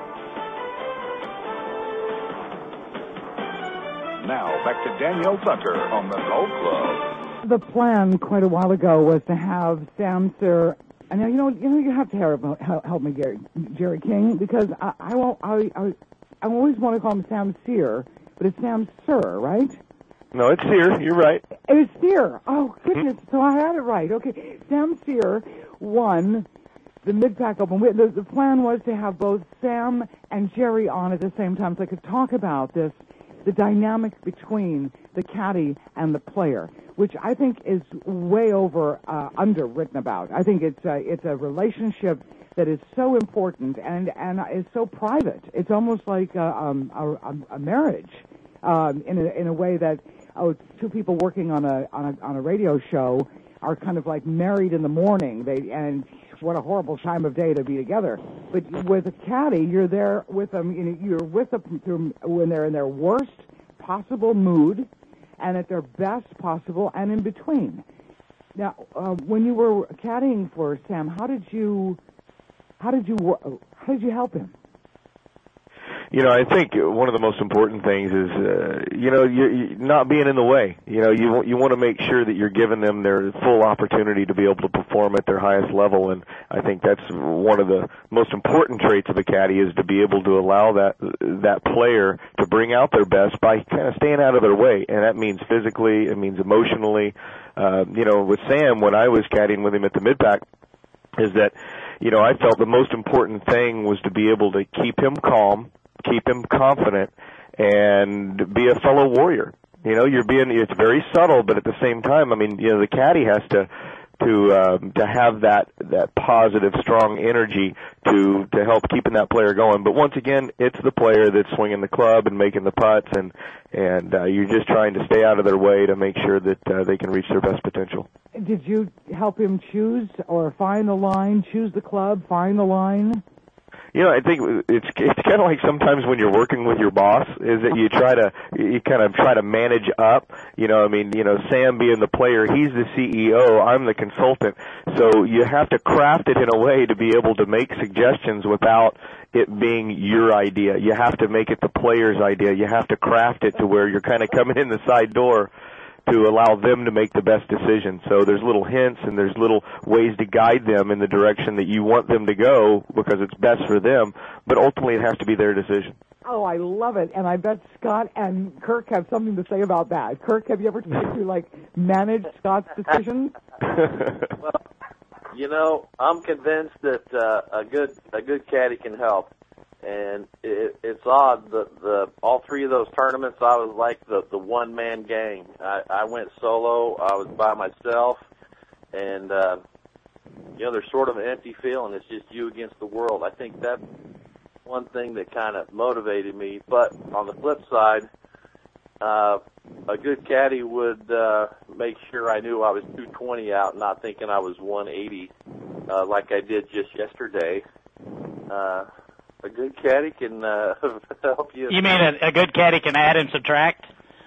Now, back to Danielle Tucker on the Golf Club. The plan quite a while ago was to have Sam Sir, and now you know you know you have to help, help me, Gary, Jerry King, because I I, won't, I I I always want to call him Sam Sear, but it's Sam Sir, right? No, it's Sear. You're right. It's Sear. Oh goodness, mm-hmm. So I had it right. Okay, Sam Sear won the Mid-Pac Open. The, the plan was to have both Sam and Jerry on at the same time, so I could talk about this, the dynamic between the caddy and the player, which I think is way over uh, underwritten about. I think it's a, it's a relationship that is so important and, and is so private. It's almost like a, um, a, a marriage um, in, a, in a way that oh, two people working on a, on a on a radio show are kind of like married in the morning. They and what a horrible time of day to be together. But with a caddy, you're there with them. You know, you're with them through, when they're in their worst possible mood, and at their best possible, and in between. Now, uh, when you were caddying for Sam, how did you, how did you, how did you help him? You know, I think one of the most important things is, uh, you know, you, you not being in the way. You know, you you want to make sure that you're giving them their full opportunity to be able to perform at their highest level, and I think that's one of the most important traits of a caddy is to be able to allow that that player to bring out their best by kind of staying out of their way, and that means physically, it means emotionally. Uh, you know, with Sam, when I was caddying with him at the Mid-Pac, is that, you know, I felt the most important thing was to be able to keep him calm, keep him confident, and be a fellow warrior. You know, you're being, it's very subtle, but at the same time, I mean, you know, the caddy has to to um, to have that that positive, strong energy to to help keeping that player going. But once again, it's the player that's swinging the club and making the putts, and and uh, you're just trying to stay out of their way to make sure that uh, they can reach their best potential. Did you help him choose or find the line, choose the club, find the line? You know, I think it's it's kind of like sometimes when you're working with your boss, is that you try to you kind of try to manage up. You know, I mean, you know, Sam being the player, he's the C E O, I'm the consultant. So you have to craft it in a way to be able to make suggestions without it being your idea. You have to make it the player's idea. You have to craft it to where you're kind of coming in the side door to allow them to make the best decision. So there's little hints and there's little ways to guide them in the direction that you want them to go because it's best for them, but ultimately it has to be their decision. Oh, I love it. And I bet Scott and Kirk have something to say about that. Kirk, have you ever tried to, like, manage Scott's decisions? Well, you know, I'm convinced that uh, a good a good caddy can help. And it, it's odd, the, the all three of those tournaments, I was like the, the one-man gang. I, I went solo, I was by myself, and, uh, you know, there's sort of an empty feeling. It's just you against the world. I think that's one thing that kind of motivated me. But on the flip side, uh, a good caddy would uh, make sure I knew I was two twenty out, not thinking I was one eighty, uh, like I did just yesterday. Uh A good caddy can uh, help you. You mean a, a good caddy can add and subtract?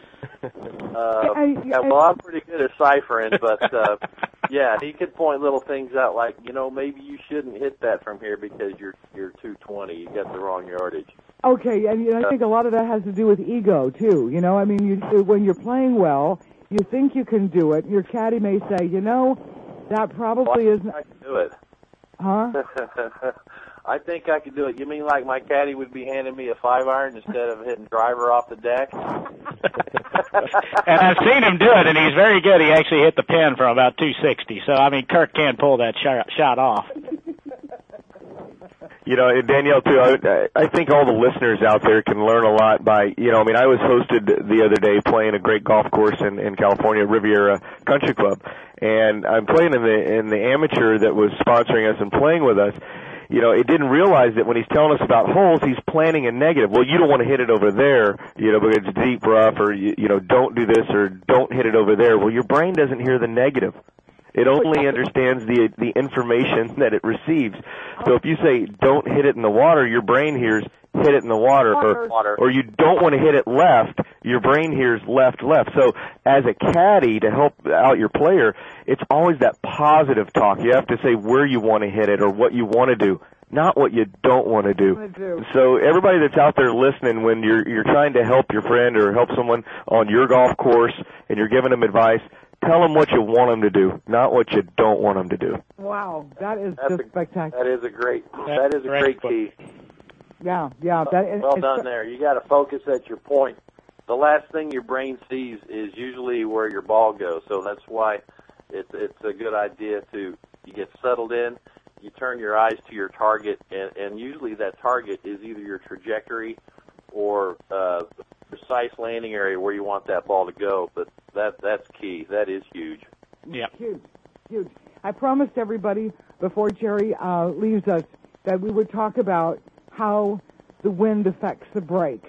Uh, yeah, well, I'm pretty good at ciphering, but uh, yeah, he could point little things out like, you know, maybe you shouldn't hit that from here because you're you're two twenty. You got the wrong yardage. Okay, and you know, I think a lot of that has to do with ego too. You know, I mean, you, when you're playing well, you think you can do it. Your caddy may say, you know, that probably well, isn't. I can do it. Huh? I think I could do it. You mean like my caddy would be handing me a five iron instead of hitting driver off the deck? And I've seen him do it, and he's very good. He actually hit the pin from about two sixty. So, I mean, Kirk can pull that shot, shot off. You know, and Danielle, too, I, I think all the listeners out there can learn a lot by, you know, I mean, I was hosted the other day playing a great golf course in, in California, Riviera Country Club, and I'm playing in the in the amateur that was sponsoring us and playing with us. You know, it didn't realize that when he's telling us about holes, he's planning a negative. Well, you don't want to hit it over there, you know, because it's deep rough, or, you, you know, don't do this, or don't hit it over there. Well, your brain doesn't hear the negative. It only understands the the information that it receives. So if you say, don't hit it in the water, your brain hears, hit it in the water. Or, or you don't want to hit it left, your brain hears left, left. So as a caddy, to help out your player, it's always that positive talk. You have to say where you want to hit it or what you want to do, not what you don't want to do. do. So everybody that's out there listening, when you're you're trying to help your friend or help someone on your golf course and you're giving them advice, tell them what you want them to do, not what you don't want them to do. Wow, that is That's just a, spectacular. That is a great, that is a great key. Yeah, yeah. That, well it's, done there. You got to focus at your point. The last thing your brain sees is usually where your ball goes. So that's why it's it's a good idea to you get settled in, you turn your eyes to your target, and, and usually that target is either your trajectory or uh, the precise landing area where you want that ball to go. But that that's key. That is huge. Yeah. Huge, huge. I promised everybody before Jerry uh, leaves us that we would talk about how the wind affects the break,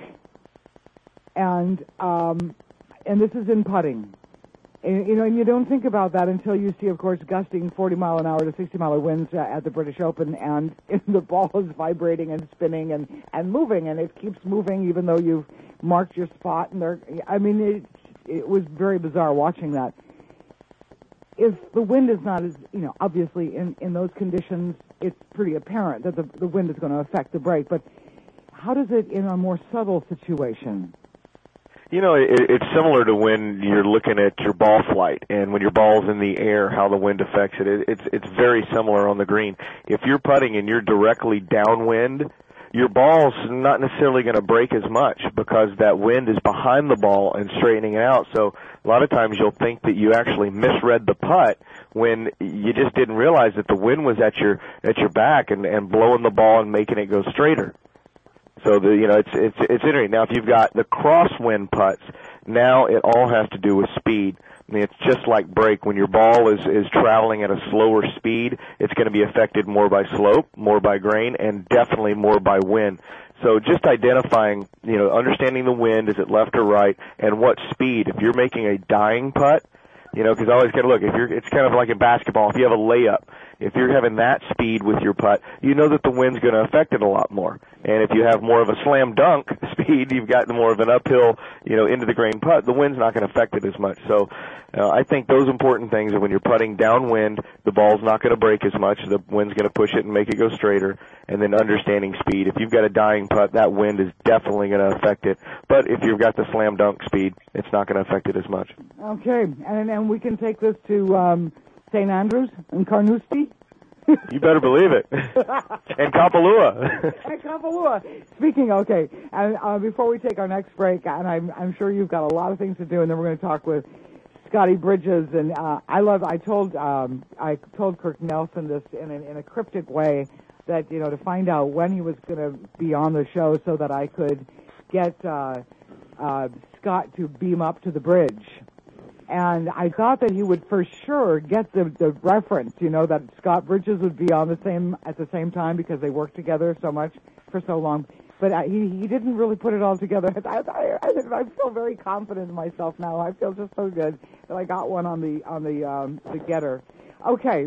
and um, and this is in putting. And, you know, and you don't think about that until you see, of course, gusting forty mile an hour to sixty mile winds uh, at the British Open, and, and the ball is vibrating and spinning and, and moving, and it keeps moving even though you've marked your spot. And they're, I mean, it, it was very bizarre watching that. If the wind is not as, you know, obviously in, in those conditions, it's pretty apparent that the, the wind is going to affect the break. But how does it in a more subtle situation? You know, it, it's similar to when you're looking at your ball flight and when your ball's in the air, how the wind affects it. it. It's it's very similar on the green. If you're putting and you're directly downwind, your ball's not necessarily going to break as much because that wind is behind the ball and straightening it out. So a lot of times you'll think that you actually misread the putt when you just didn't realize that the wind was at your at your back and, and blowing the ball and making it go straighter. So the you know it's it's it's interesting. Now if you've got the crosswind putts, Now it all has to do with speed. I mean, it's just like brake. When your ball is, is traveling at a slower speed, it's going to be affected more by slope, more by grain, and definitely more by wind. So just identifying, you know, understanding the wind, is it left or right, and what speed. If you're making a dying putt, you know, because I always got to look, if you're, it's kind of like in basketball, if you have a layup, if you're having that speed with your putt, you know that the wind's going to affect it a lot more. And if you have more of a slam dunk speed, you've got more of an uphill, you know, into the grain putt, the wind's not going to affect it as much. So uh, I think those important things are when you're putting downwind, the ball's not going to break as much, the wind's going to push it and make it go straighter, and then understanding speed. If you've got a dying putt, that wind is definitely going to affect it. But if you've got the slam dunk speed, it's not going to affect it as much. Okay, and, and we can take this to um, Saint Andrews and Carnoustie? You better believe it. And Kapalua. And Kapalua. Speaking, okay, and uh, before we take our next break, and I'm, I'm sure you've got a lot of things to do, and then we're going to talk with Scotty Bridges. And uh, I love. I told um, I told Kirk Nelson this in a, in a cryptic way, that, you know, to find out when he was going to be on the show so that I could get uh, uh, Scott to beam up to the bridge. And I thought that he would for sure get the, the reference, you know, that Scott Bridges would be on the same at the same time because they worked together so much for so long. But I, he he didn't really put it all together. I, I, I, I feel very confident in myself now. I feel just so good that I got one on the on the um, the getter. Okay,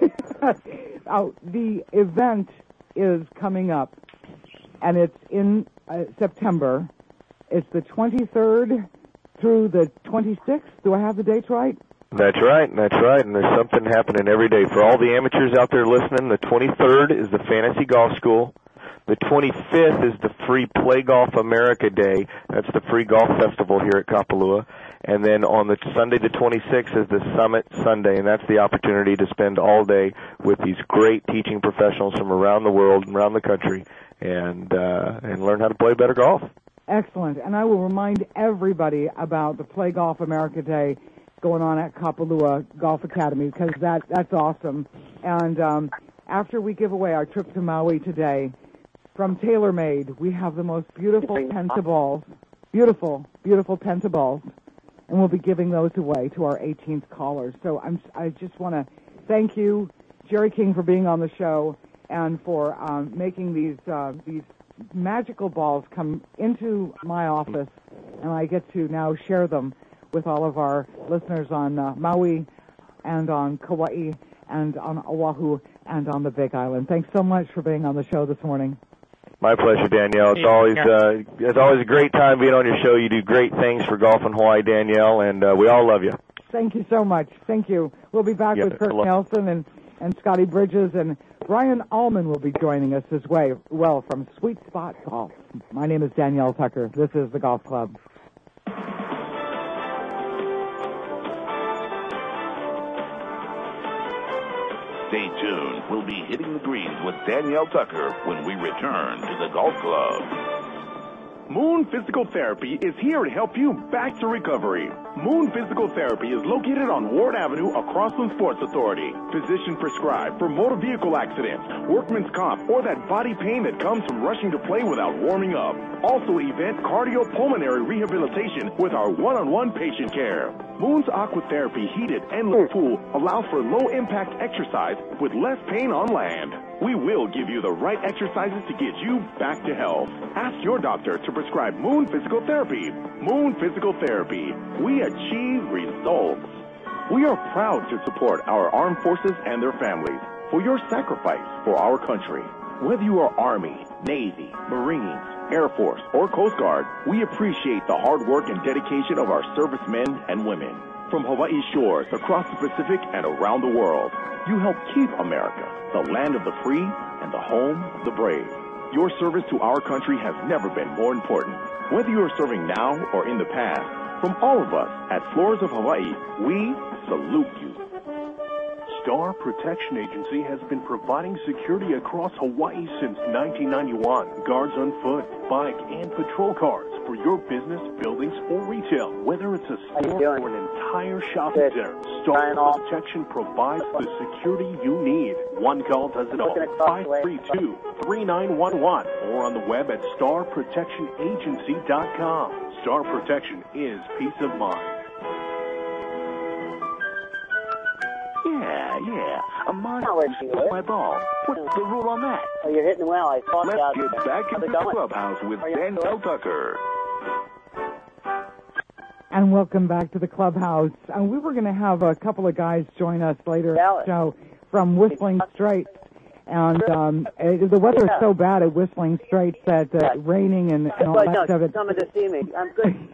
oh, the event is coming up, and it's in uh, September. It's the twenty-third through the twenty-sixth. Do I have the dates right? That's right, that's right, and there's something happening every day. For all the amateurs out there listening, the twenty-third is the Fantasy Golf School. The twenty-fifth is the Free Play Golf America Day. That's the free golf festival here at Kapalua. And then on the Sunday the twenty-sixth is the Summit Sunday, and that's the opportunity to spend all day with these great teaching professionals from around the world, around the country, and uh, and learn how to play better golf. Excellent. And I will remind everybody about the Play Golf America Day going on at Kapalua Golf Academy, because that, that's awesome. And um, after we give away our trip to Maui today, from TaylorMade, we have the most beautiful Penta balls, beautiful, beautiful Penta balls, and we'll be giving those away to our eighteenth callers. So I'm, I just want to thank you, Jerry King, for being on the show and for um, making these uh, these magical balls come into my office, and I get to now share them with all of our listeners on uh, Maui and on Kauai and on Oahu and on the Big Island. Thanks so much for being on the show this morning. My pleasure, Danielle. It's always uh, it's always a great time being on your show. You do great things for Golf in Hawaii, Danielle, and uh, we all love you. Thank you so much. Thank you. We'll be back Yep. with Kirk Hello. Nelson and, and Scotty Bridges, and Brian Allman will be joining us as well, well from Sweet Spot Golf. My name is Danielle Tucker. This is the Golf Club. Stay tuned. We'll be hitting the greens with Danielle Tucker when we return to the Golf Club. Moon Physical Therapy is here to help you back to recovery. Moon Physical Therapy is located on Ward Avenue across from Sports Authority. Physician prescribed for motor vehicle accidents, workman's comp, or that body pain that comes from rushing to play without warming up. Also event cardiopulmonary rehabilitation with our one-on-one patient care. Moon's Aquatherapy heated endless pool allows for low-impact exercise with less pain on land. We will give you the right exercises to get you back to health. Ask your doctor to prescribe Moon Physical Therapy. Moon Physical Therapy. We achieve results. We are proud to support our armed forces and their families for your sacrifice for our country. Whether you are Army, Navy, Marines, Air Force, or Coast Guard, we appreciate the hard work and dedication of our servicemen and women. From Hawaii shores across the Pacific and around the world, you help keep America the land of the free and the home of the brave. Your service to our country has never been more important. Whether you are serving now or in the past, from all of us at Floors of Hawaii, we salute you. Star Protection Agency has been providing security across Hawaii since nineteen ninety-one. Guards on foot, bike, and patrol cars for your business, buildings, or retail. Whether it's a store or an entire shopping Good. center, Star Protection provides the security you need. One call does it all. five three two, three nine one one or on the web at star protection agency dot com. Star Protection is peace of mind. Yeah, yeah. A mine I'll let you with my ball. What's the rule on that? Oh, you're hitting well. I thought Let's about get back into the clubhouse with Are you- Danielle Tucker. And welcome back to the clubhouse. And we were going to have a couple of guys join us later in the show from Whistling Straits. And um, it, the weather is so bad at Whistling Straits that uh, raining and, and all But that no, stuff. she's coming to see me. I'm good.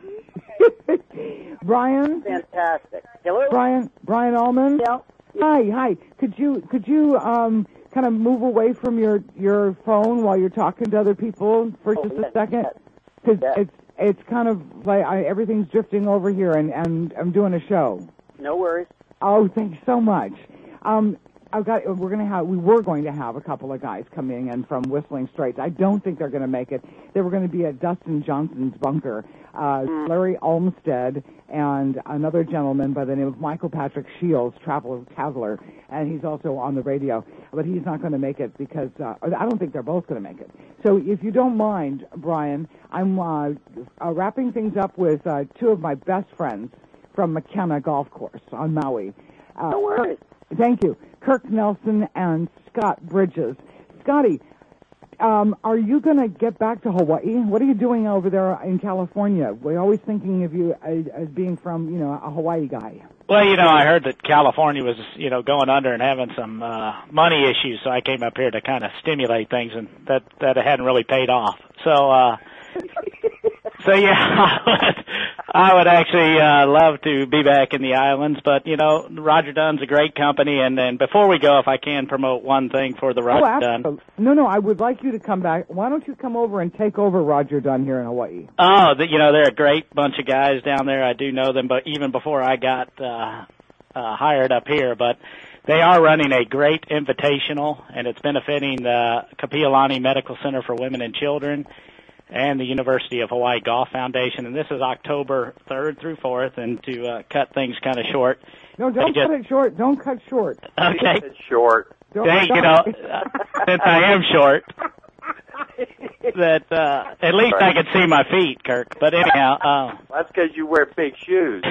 Brian? Fantastic. Hello? Brian Brian Allman? Yeah. Hi, hi. Could you could you um kind of move away from your your phone while you're talking to other people for Oh, just yes, a second? yes. Because Yes. it's it's kind of like I, everything's drifting over here, and and I'm doing a show. No worries. Oh, thanks so much. Um, I've got. We're gonna have. We were going to have a couple of guys coming in from Whistling Straits. I don't think they're going to make it. They were going to be at Dustin Johnson's bunker. Uh, Larry Olmsted and another gentleman by the name of Michael Patrick Shields, travel traveler, and he's also on the radio. But he's not going to make it because uh, I don't think they're both going to make it. So if you don't mind, Brian, I'm uh, uh, wrapping things up with uh, two of my best friends from McKenna Golf Course on Maui. Uh, No worries. Thank you. Kirk Nelson and Scott Bridges. Scotty, um, are you going to get back to Hawaii? What are you doing over there in California? We're always thinking of you as, as being from, you know, a Hawaii guy. Well, you know, I heard that California was, you know, going under and having some uh, money issues, so I came up here to kind of stimulate things, and that that hadn't really paid off. So, uh, so yeah, I would, I would actually uh, love to be back in the islands, but you know, Roger Dunn's a great company, and and before we go, if I can promote one thing for the Roger oh, Dunn. absolutely. No, no, I would like you to come back. Why don't you come over and take over Roger Dunn here in Hawaii? Oh, the, you know, they're a great bunch of guys down there. I do know them, but even before I got uh, uh, hired up here, but they are running a great invitational, and it's benefiting the Kapiolani Medical Center for Women and Children and the University of Hawaii Golf Foundation, and this is October third through fourth, and to uh, cut things kind of short. No, don't just, cut it short. Don't cut short. Okay. It's short. Don't, Hey, you know, uh, since I am short, that uh, at least I can see my feet, Kirk. But anyhow, uh, That's because you wear big shoes.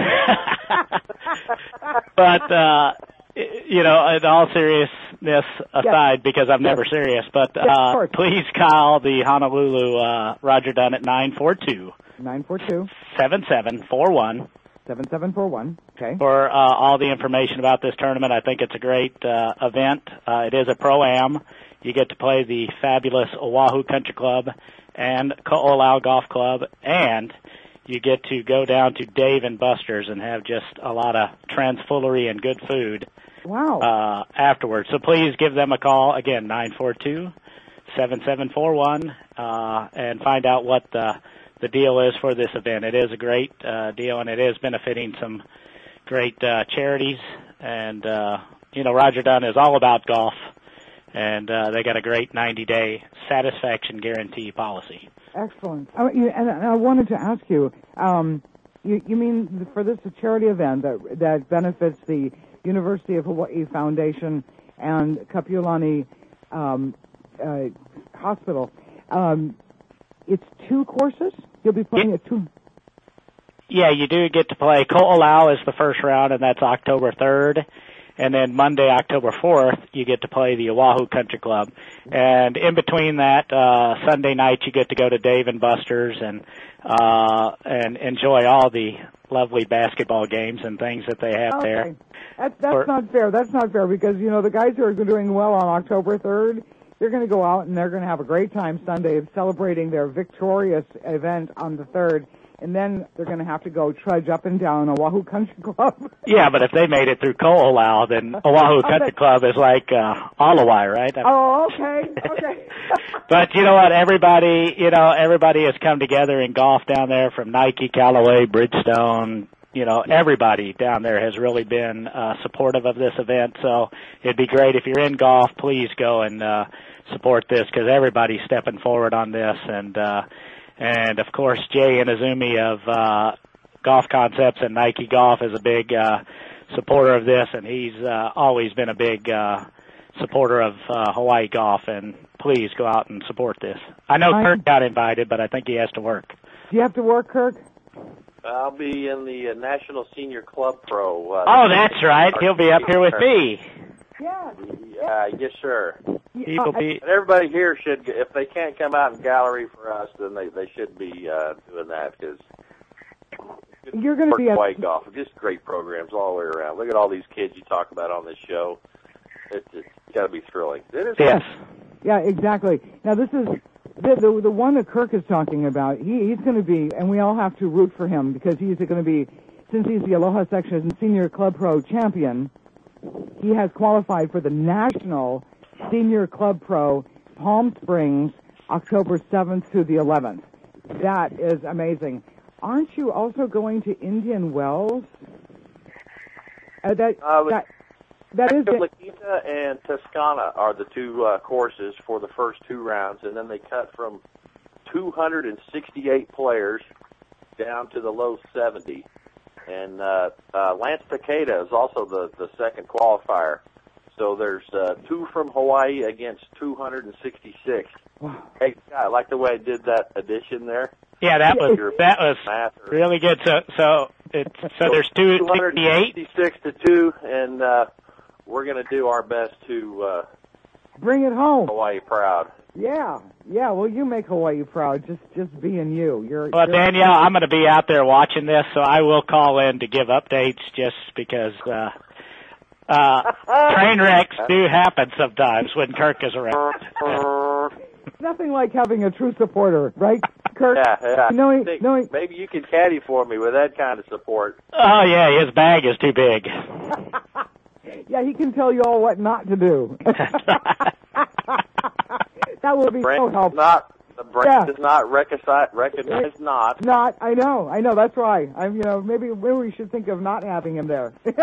but uh, you know, in all seriousness aside, because I'm never serious, but uh, please call the Honolulu uh, Roger Dunn at nine four two nine four two seven seven four one seven seven four one. Okay. For uh, all the information about this tournament. I think it's a great uh, event. Uh, it is a pro-am. You get to play the fabulous Oahu Country Club and Ko'olau Golf Club, and you get to go down to Dave and Buster's and have just a lot of transfoolery and good food. Wow. Uh, afterwards. So please give them a call, again, nine four two seven seven four one, uh, and find out what the, the deal is for this event. It is a great uh, deal, and it is benefiting some great uh, charities. And, uh, you know, Roger Dunn is all about golf, and uh, they got a great ninety-day satisfaction guarantee policy. Excellent. Oh, you, and I wanted to ask you, um, you, you mean for this a charity event that that benefits the University of Hawaii Foundation and Kapiolani um, uh, Hospital? Um, it's two courses? You'll be playing at two? Yeah, you do get to play. Ko'olau is the first round, and that's October third. And then Monday, October fourth, you get to play the Oahu Country Club. And in between that, uh, Sunday night, you get to go to Dave and Buster's and, uh, and enjoy all the lovely basketball games and things that they have okay. there. That's, that's Or, not fair. That's not fair because, you know, the guys who are doing well on October third, they're going to go out and they're going to have a great time Sunday celebrating their victorious event on the third. And then they're going to have to go trudge up and down Oahu Country Club. Yeah, but if they made it through Ko'olau, then Oahu Country Club is like uh, Alawai, right? Oh, okay, okay. But you know what? Everybody, you know, everybody has come together in golf down there, from Nike, Callaway, Bridgestone, you know, everybody down there has really been uh, supportive of this event. So it'd be great if you're in golf, please go and uh, support this because everybody's stepping forward on this. And uh, and of course, Jay Inazumi of uh, Golf Concepts and Nike Golf is a big uh, supporter of this, and he's uh, always been a big uh, supporter of uh, Hawaii golf. And please go out and support this. I know I... Kirk got invited, but I think he has to work. Do you have to work, Kirk? I'll be in the uh, National Senior Club Pro. Uh, oh, that's right. He'll be up here with me. Yeah. Uh, yes, sir. People be. And everybody here should, if they can't come out in gallery for us, then they they should be uh, doing that because you're going to be at Hawaii golf. Just great programs all the way around. Look at all these kids you talk about on this show. It's, it's got to be thrilling. It is. Yes. Yeah, exactly. Now this is. The, the the one that Kirk is talking about, he, he's going to be, and we all have to root for him because he's going to be, since he's the Aloha Section Senior Club Pro champion, he has qualified for the National Senior Club Pro Palm Springs, October seventh through the eleventh. That is amazing. Aren't you also going to Indian Wells? Uh, that, uh, that, that is La Quinta and Toscana are the two uh, courses for the first two rounds, and then they cut from two hundred sixty-eight players down to the low seventy. And uh, uh, Lance Takeda is also the, the second qualifier. So there's uh, two from Hawaii against two hundred sixty-six. Wow. Hey, I like the way I did that addition there. Yeah, that was that was really good. So so it's so there's two sixty-eight, sixty-six to two, and uh, we're going to do our best to uh, bring it home. Hawaii proud. Yeah, yeah. Well, you make Hawaii proud. Just, just being you. You're. Well, you're... Danielle, I'm going to be out there watching this, so I will call in to give updates. Just because uh, uh, train wrecks do happen sometimes when Kirk is around. Nothing like having a true supporter, right, Kirk? Yeah, yeah. Knowing, think knowing... Maybe you can caddy for me with that kind of support. Oh yeah, his bag is too big. Yeah, he can tell you all what not to do. That would be Brand so helpful. Not, the brand Yeah. does not recognize, recognize not. Not, I know, I know, that's right. I'm, you know, maybe, maybe we should think of not having him there. That's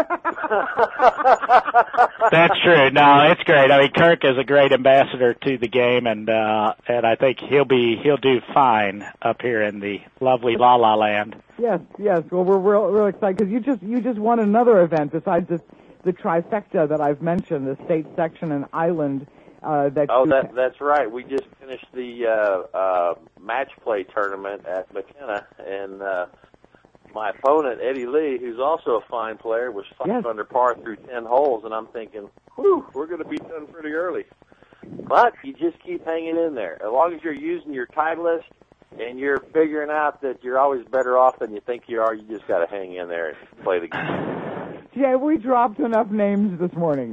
true. No, it's great. I mean, Kirk is a great ambassador to the game, and uh, and I think he'll be he'll do fine up here in the lovely La La Land. Yes, yes. Well, we're real, real excited because you just you just won another event besides this, the trifecta that I've mentioned, the state section and island. Uh, that oh, you... that that's right. We just finished the uh, uh, match play tournament at McKenna, and uh, my opponent Eddie Lee, who's also a fine player, was five Yes. under par through ten holes, and I'm thinking, whew, we're going to be done pretty early. But you just keep hanging in there. As long as you're using your Titleist and you're figuring out that you're always better off than you think you are, you just got to hang in there and play the game. Yeah, we dropped enough names this morning.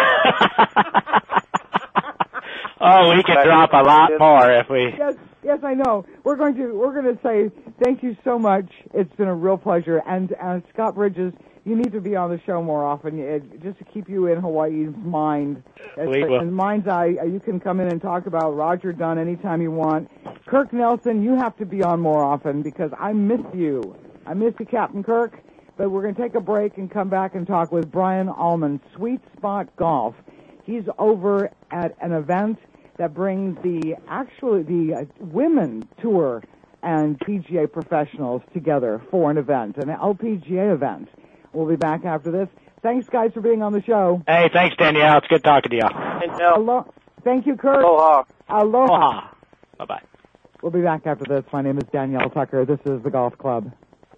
Oh, we could drop a lot more if we. Yes, yes, I know. We're going to we're going to say thank you so much. It's been a real pleasure. And uh, Scott Bridges, you need to be on the show more often, it, just to keep you in Hawaii's mind. We will. In mind's eye, you can come in and talk about Roger Dunn anytime you want. Kirk Nelson, you have to be on more often because I miss you. I miss you, Captain Kirk. But we're going to take a break and come back and talk with Brian Allman, Sweet Spot Golf. He's over at an event that brings the actually the uh, women tour and P G A professionals together for an event, an L P G A event. We'll be back after this. Thanks, guys, for being on the show. Hey, thanks, Danielle. It's good talking to you. Alo- Thank you, Kurt. Aloha. Aloha. Aloha. Bye-bye. We'll be back after this. My name is Danielle Tucker. This is the Golf Club.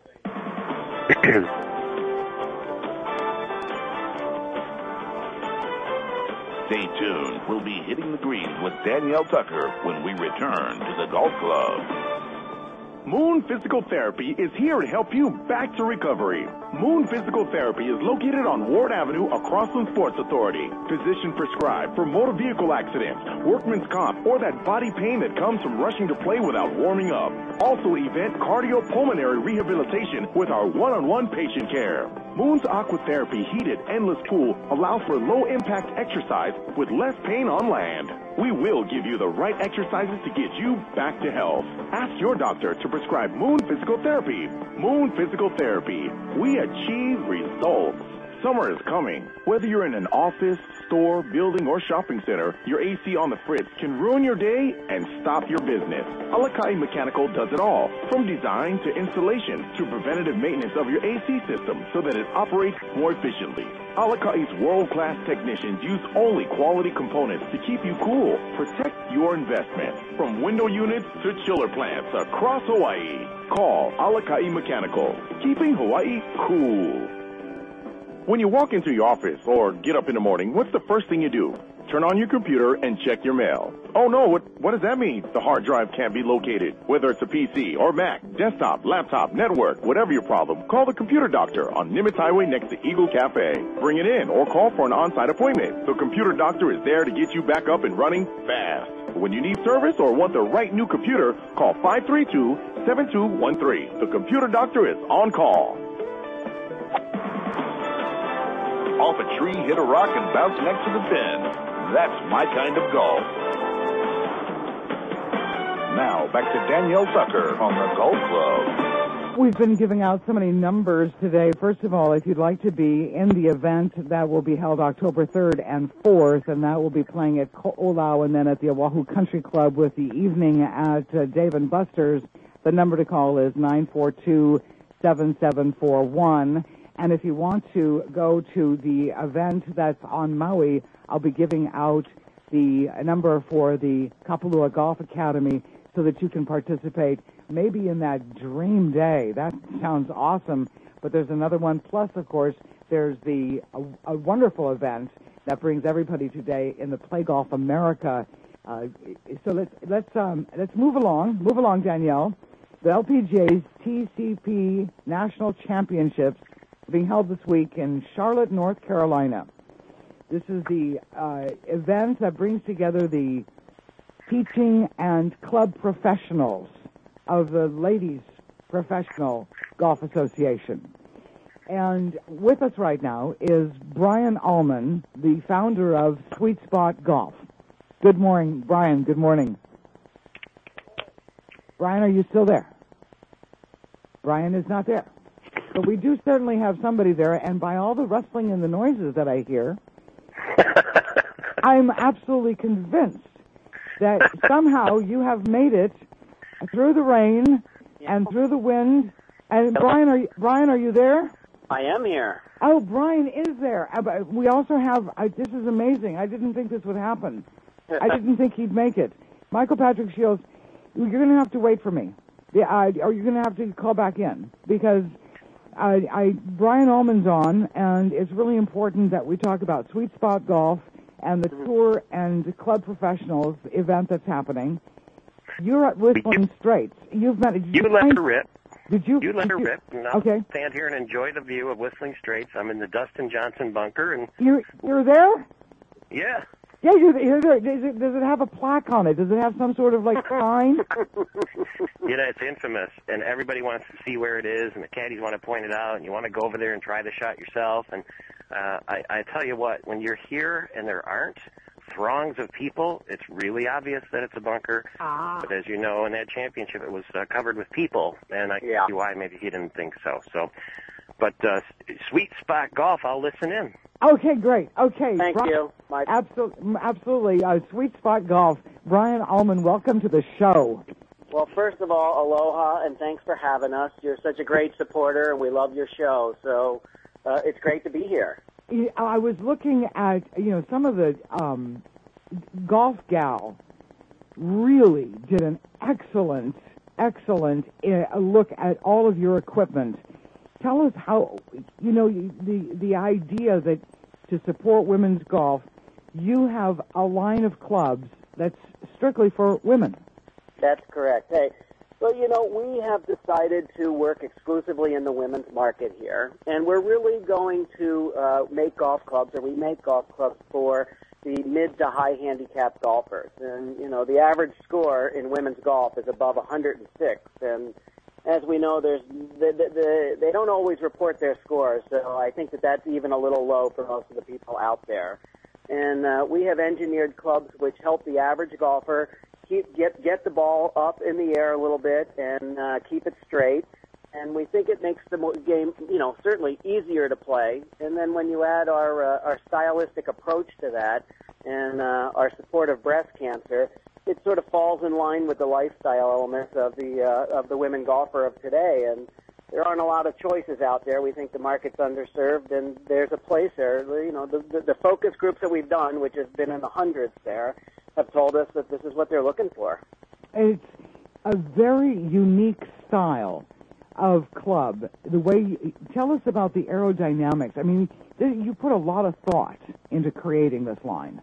Stay tuned. We'll be hitting the greens with Danielle Tucker when we return to the Golf Club. Moon Physical Therapy is here to help you back to recovery. Moon Physical Therapy is located on Ward Avenue across from Sports Authority. Physician prescribed for motor vehicle accidents, workman's comp, or that body pain that comes from rushing to play without warming up. Also event cardiopulmonary rehabilitation with our one-on-one patient care. Moon's Aquatherapy heated endless pool allows for low-impact exercise with less pain on land. we will give you the right exercises to get you back to health. Ask your doctor to prescribe Moon Physical Therapy. Moon Physical Therapy. We achieve results. Summer is coming. Whether you're in an office, store, building, or shopping center, your A C on the fritz can ruin your day and stop your business. Alakai Mechanical does it all, from design to installation to preventative maintenance of your A C system so that it operates more efficiently. Alakai's world-class technicians use only quality components to keep you cool. Protect your investment. From window units to chiller plants across Hawaii. Call Alakai Mechanical, keeping Hawaii cool. When you walk into your office or get up in the morning, what's the first thing you do? Turn on your computer and check your mail. Oh no, what, what does that mean? The hard drive can't be located. Whether it's a P C or Mac, desktop, laptop, network, whatever your problem, call the computer doctor on Nimitz Highway next to Eagle Cafe. Bring it in or call for an on-site appointment. The computer doctor is there to get you back up and running fast. When you need service or want the right new computer, call five three two, seven two one three. The computer doctor is on call. Off a tree, hit a rock, and bounce next to the pin. That's my kind of golf. Now, back to Danielle Tucker on the Golf Club. We've been giving out so many numbers today. First of all, if you'd like to be in the event, that will be held October third and fourth, and that will be playing at Ko'olau and then at the Oahu Country Club with the evening at uh, Dave and Buster's. The number to call is nine four two, seven seven four one. And if you want to go to the event that's on Maui, I'll be giving out the number for the Kapalua Golf Academy so that you can participate maybe in that dream day. That sounds awesome. But there's another one. Plus, of course, there's the a, a wonderful event that brings everybody today in the Play Golf America. Uh, so let's let's um, let's move along. Move along, Danielle. The L P G A's T C P National Championships being held this week in Charlotte, North Carolina. This is the uh, event that brings together the teaching and club professionals of the Ladies Professional Golf Association. And with us right now is Brian Allman, the founder of Sweet Spot Golf. Good morning, Brian. Good morning. Brian, are you still there? Brian is not there. But we do certainly have somebody there, and by all the rustling and the noises that I hear, I'm absolutely convinced that somehow you have made it through the rain and through the wind. And Brian, are you, Brian, are you there? I am here. Oh, Brian is there. We also have, I, this is amazing. I didn't think this would happen. I didn't think he'd make it. Michael Patrick Shields, you're going to have to wait for me. Yeah, I, or you're going to have to call back in because I, I, Brian Allman's on, and it's really important that we talk about Sweet Spot Golf and the tour and club professionals event that's happening. You're at Whistling Straits. You've met. You, you let her rip. Did you? You let did her you, rip. And I'll okay. stand here and enjoy the view of Whistling Straits. I'm in the Dustin Johnson bunker, and you're you're there. Yeah. Yeah, you're, you're there. Does it, does it have a plaque on it? Does it have some sort of, like, sign? You know, it's infamous, and everybody wants to see where it is, and the caddies want to point it out, and you want to go over there and try the shot yourself. And uh, I, I tell you what, when you're here and there aren't throngs of people, it's really obvious that it's a bunker. Ah. But as you know, in that championship, it was uh, covered with people, and I yeah. see why maybe he didn't think so. So, but uh, Sweet Spot Golf, I'll listen in. Okay, great. Okay. Thank Brian, you. Mike. Absolutely. absolutely. Uh, Sweet Spot Golf. Brian Allman, welcome to the show. Well, first of all, aloha, and thanks for having us. You're such a great supporter, and we love your show, so uh, it's great to be here. I was looking at, you know, some of the um, Golf Gal really did an excellent, excellent uh, look at all of your equipment. Tell us how, you know, the the idea that to support women's golf, you have a line of clubs that's strictly for women. That's correct. Hey, well, you know, we have decided to work exclusively in the women's market here, and we're really going to uh, make golf clubs, or we make golf clubs for the mid to high handicap golfers. And, you know, the average score in women's golf is above one hundred six, and as we know, there's the, the, the, they don't always report their scores, so I think that that's even a little low for most of the people out there. And uh, we have engineered clubs which help the average golfer keep get get the ball up in the air a little bit and uh, keep it straight. And we think it makes the game, you know, certainly easier to play. And then when you add our uh, our stylistic approach to that and uh, our support of breast cancer, it sort of falls in line with the lifestyle elements of the uh, of the women golfer of today. And there aren't a lot of choices out there. We think the market's underserved, and there's a place there. You know, the, the, the focus groups that we've done, which has been in the hundreds there, have told us that this is what they're looking for. It's a very unique style of club. The way you, tell us about the aerodynamics. I mean, you put a lot of thought into creating this line.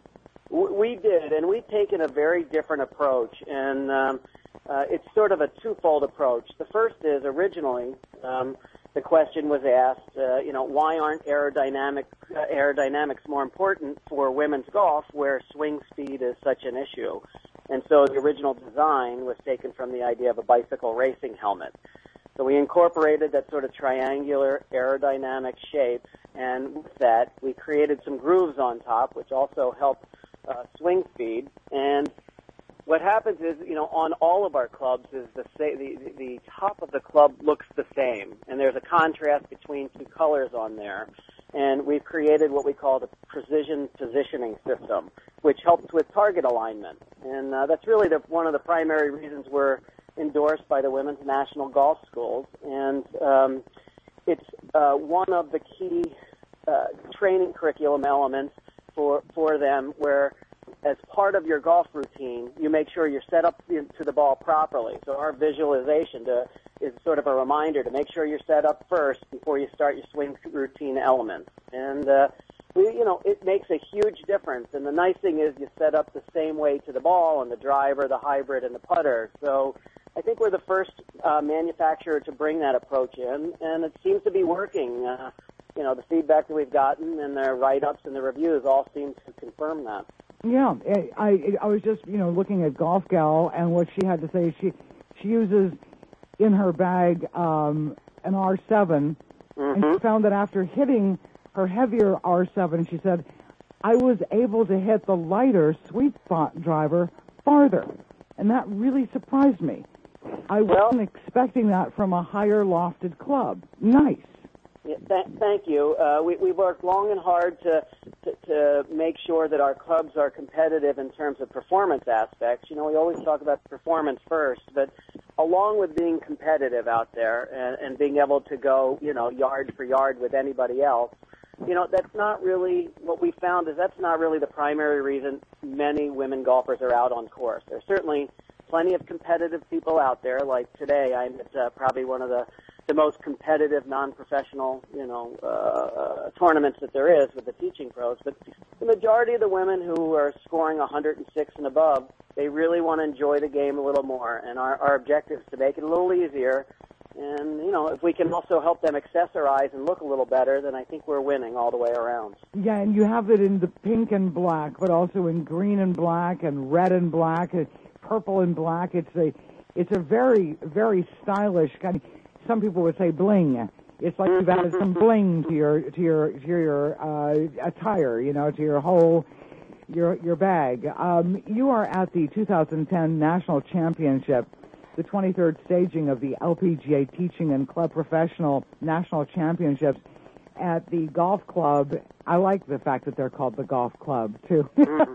We did, and we've taken a very different approach, and um, uh, it's sort of a twofold approach. The first is originally um, the question was asked, uh, you know, why aren't aerodynamic, uh, aerodynamics more important for women's golf where swing speed is such an issue? And so the original design was taken from the idea of a bicycle racing helmet. So we incorporated that sort of triangular aerodynamic shape, and with that, we created some grooves on top, which also help uh, swing speed. And what happens is, you know, on all of our clubs is the, sa- the the top of the club looks the same, and there's a contrast between two colors on there. And we've created what we call the precision positioning system, which helps with target alignment. And uh, that's really the, one of the primary reasons we're endorsed by the Women's National Golf Schools. And um, it's uh, one of the key uh, training curriculum elements for, for them where as part of your golf routine, you make sure you're set up to the ball properly. So our visualization to, is sort of a reminder to make sure you're set up first before you start your swing routine elements. And, uh, we, you know, it makes a huge difference. And the nice thing is you set up the same way to the ball and the driver, the hybrid, and the putter. So I think we're the first uh, manufacturer to bring that approach in, and it seems to be working. Uh, you know, the feedback that we've gotten and the write-ups and the reviews all seem to confirm that. Yeah, I I was just, you know, looking at Golf Gal and what she had to say. She she uses in her bag um, an R seven, mm-hmm. and she found that after hitting her heavier R seven, she said, I was able to hit the lighter sweet spot driver farther, and that really surprised me. I well, wasn't expecting that from a higher lofted club. Nice. Yeah, th- thank you. Uh, we, we worked long and hard to, to to make sure that our clubs are competitive in terms of performance aspects. You know, we always talk about performance first, but along with being competitive out there and, and being able to go, you know, yard for yard with anybody else, you know, that's not really, what we found is that's not really the primary reason many women golfers are out on course. There's certainly plenty of competitive people out there. Like today, I'm at uh, probably one of the the most competitive non-professional, you know, uh, uh, tournaments that there is with the teaching pros. But the majority of the women who are scoring one hundred six and above, they really want to enjoy the game a little more. And our, our objective is to make it a little easier. And, you know, if we can also help them accessorize and look a little better, then I think we're winning all the way around. Yeah, and you have it in the pink and black, but also in green and black and red and black, and purple and black. It's a, it's a very, very stylish kind of, some people would say bling. It's like you've added some bling to your to your to your uh, attire, you know, to your whole your your bag. Um, you are at the two thousand ten National Championship, the twenty-third staging of the L P G A Teaching and Club Professional National Championships at the Golf Club. I like the fact that they're called the Golf Club too.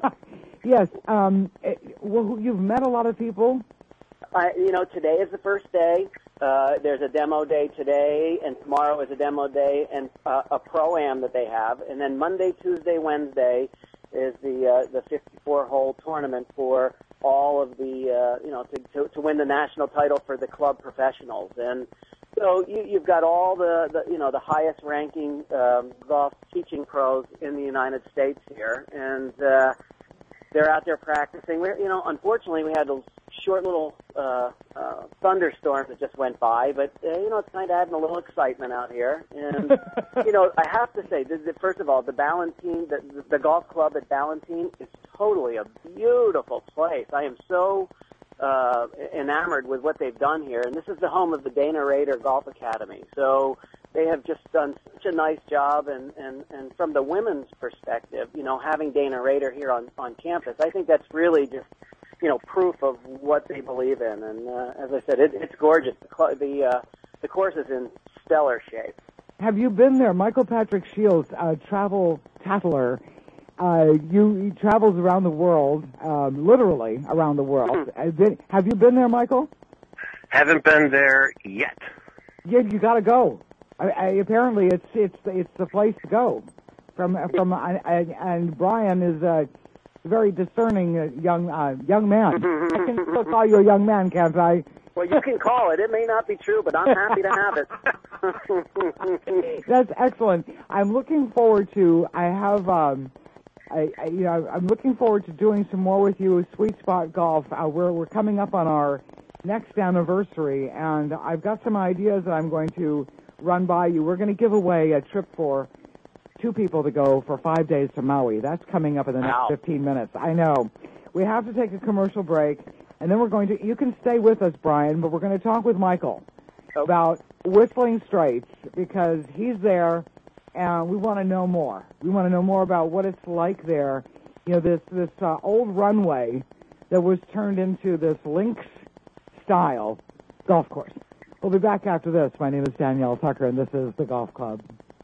Yes, um, it, well, you've met a lot of people. I, you know, today is the first day. Uh, there's a demo day today, and tomorrow is a demo day and uh, a pro-am that they have. And then Monday, Tuesday, Wednesday is the uh, the fifty-four hole tournament for all of the, uh, you know, to, to, to win the national title for the club professionals. And so you, you've got all the, the, you know, the highest ranking um, golf teaching pros in the United States here. And uh, they're out there practicing. We're, you know, unfortunately, we had a short little uh, uh, thunderstorm that just went by, but, uh, you know, it's kind of adding a little excitement out here. And, you know, I have to say, this, first of all, the Ballantine, the, the golf club at Ballantine is totally a beautiful place. I am so uh, enamored with what they've done here. And this is the home of the Dana Rader Golf Academy. So they have just done such a nice job. And, and, and from the women's perspective, you know, having Dana Rader here on, on campus, I think that's really just, you know, proof of what they believe in. And uh, as I said, it, it's gorgeous. The cl- the, uh, the course is in stellar shape. Have you been there? Michael Patrick Shields, uh, travel tattler. Uh, you, he travels around the world, um, literally around the world. Mm-hmm. Have you been there, Michael? Haven't been there yet. Yeah, you got to go. I, I, apparently, it's it's it's the place to go. From from I, I, and Brian is a very discerning uh, young uh, young man. Mm-hmm. I can still call you a young man, can't I? Well, you can call it. It may not be true, but I'm happy to have it. That's excellent. I'm looking forward to. I have. Um, I, I you know I'm looking forward to doing some more with you. Sweet Spot Golf. Uh, we're we're coming up on our next anniversary, and I've got some ideas that I'm going to run by you. We're going to give away a trip for two people to go for five days to Maui. That's coming up in the next wow. fifteen minutes. I know. We have to take a commercial break, and then we're going to, you can stay with us, Brian, but we're going to talk with Michael about Whistling Straits, because he's there, and we want to know more. We want to know more about what it's like there. You know, this, this uh, old runway that was turned into this links style golf course. We'll be back after this. My name is Danielle Tucker, and this is the Golf Club.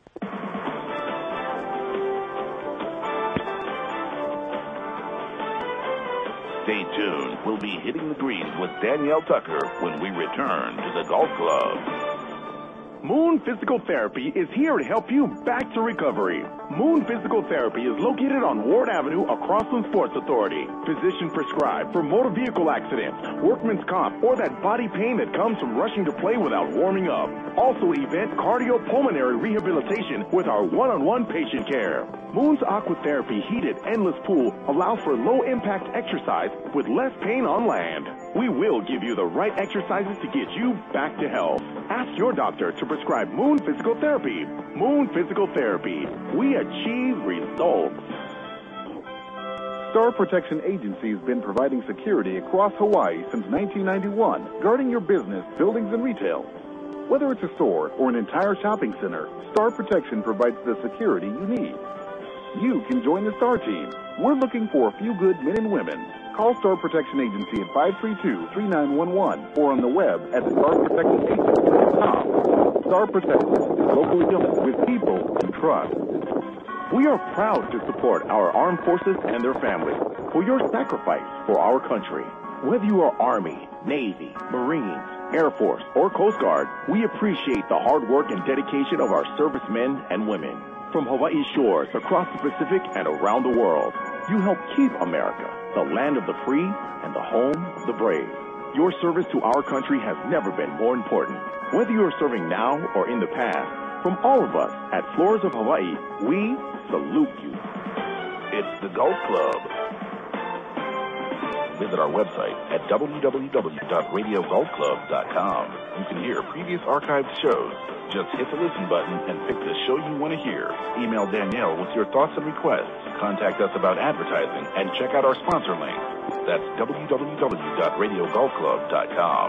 Stay tuned. We'll be hitting the greens with Danielle Tucker when we return to the Golf Club. Moon Physical Therapy is here to help you back to recovery. Moon Physical Therapy is located on Ward Avenue across from Sports Authority. Physician prescribed for motor vehicle accidents, workman's comp, or that body pain that comes from rushing to play without warming up. Also event cardiopulmonary rehabilitation with our one-on-one patient care. Moon's Aquatherapy heated endless pool allows for low-impact exercise with less pain on land. We will give you the right exercises to get you back to health. Ask your doctor to prescribe Moon Physical Therapy. Moon Physical Therapy. We achieve results. Star Protection Agency has been providing security across Hawaii since nineteen ninety-one, guarding your business, buildings, and retail. Whether it's a store or an entire shopping center, Star Protection provides the security you need. You can join the Star team. We're looking for a few good men and women. Call Star Protection Agency at five three two, three nine one one or on the web at star protection agency dot com. Star Protection is locally owned with people you trust. We are proud to support our armed forces and their families for your sacrifice for our country. Whether you are Army, Navy, Marines, Air Force, or Coast Guard, we appreciate the hard work and dedication of our servicemen and women. From Hawaii shores across the Pacific and around the world, you help keep America the land of the free and the home of the brave. Your service to our country has never been more important. Whether you are serving now or in the past, from all of us at Floors of Hawaii, we salute you. It's the Golf Club. Visit our website at w w w dot radio golf club dot com. You can hear previous archived shows. Just hit the listen button and pick the show you want to hear. Email Danielle with your thoughts and requests. Contact us about advertising and check out our sponsor link. That's w w w dot radio golf club dot com.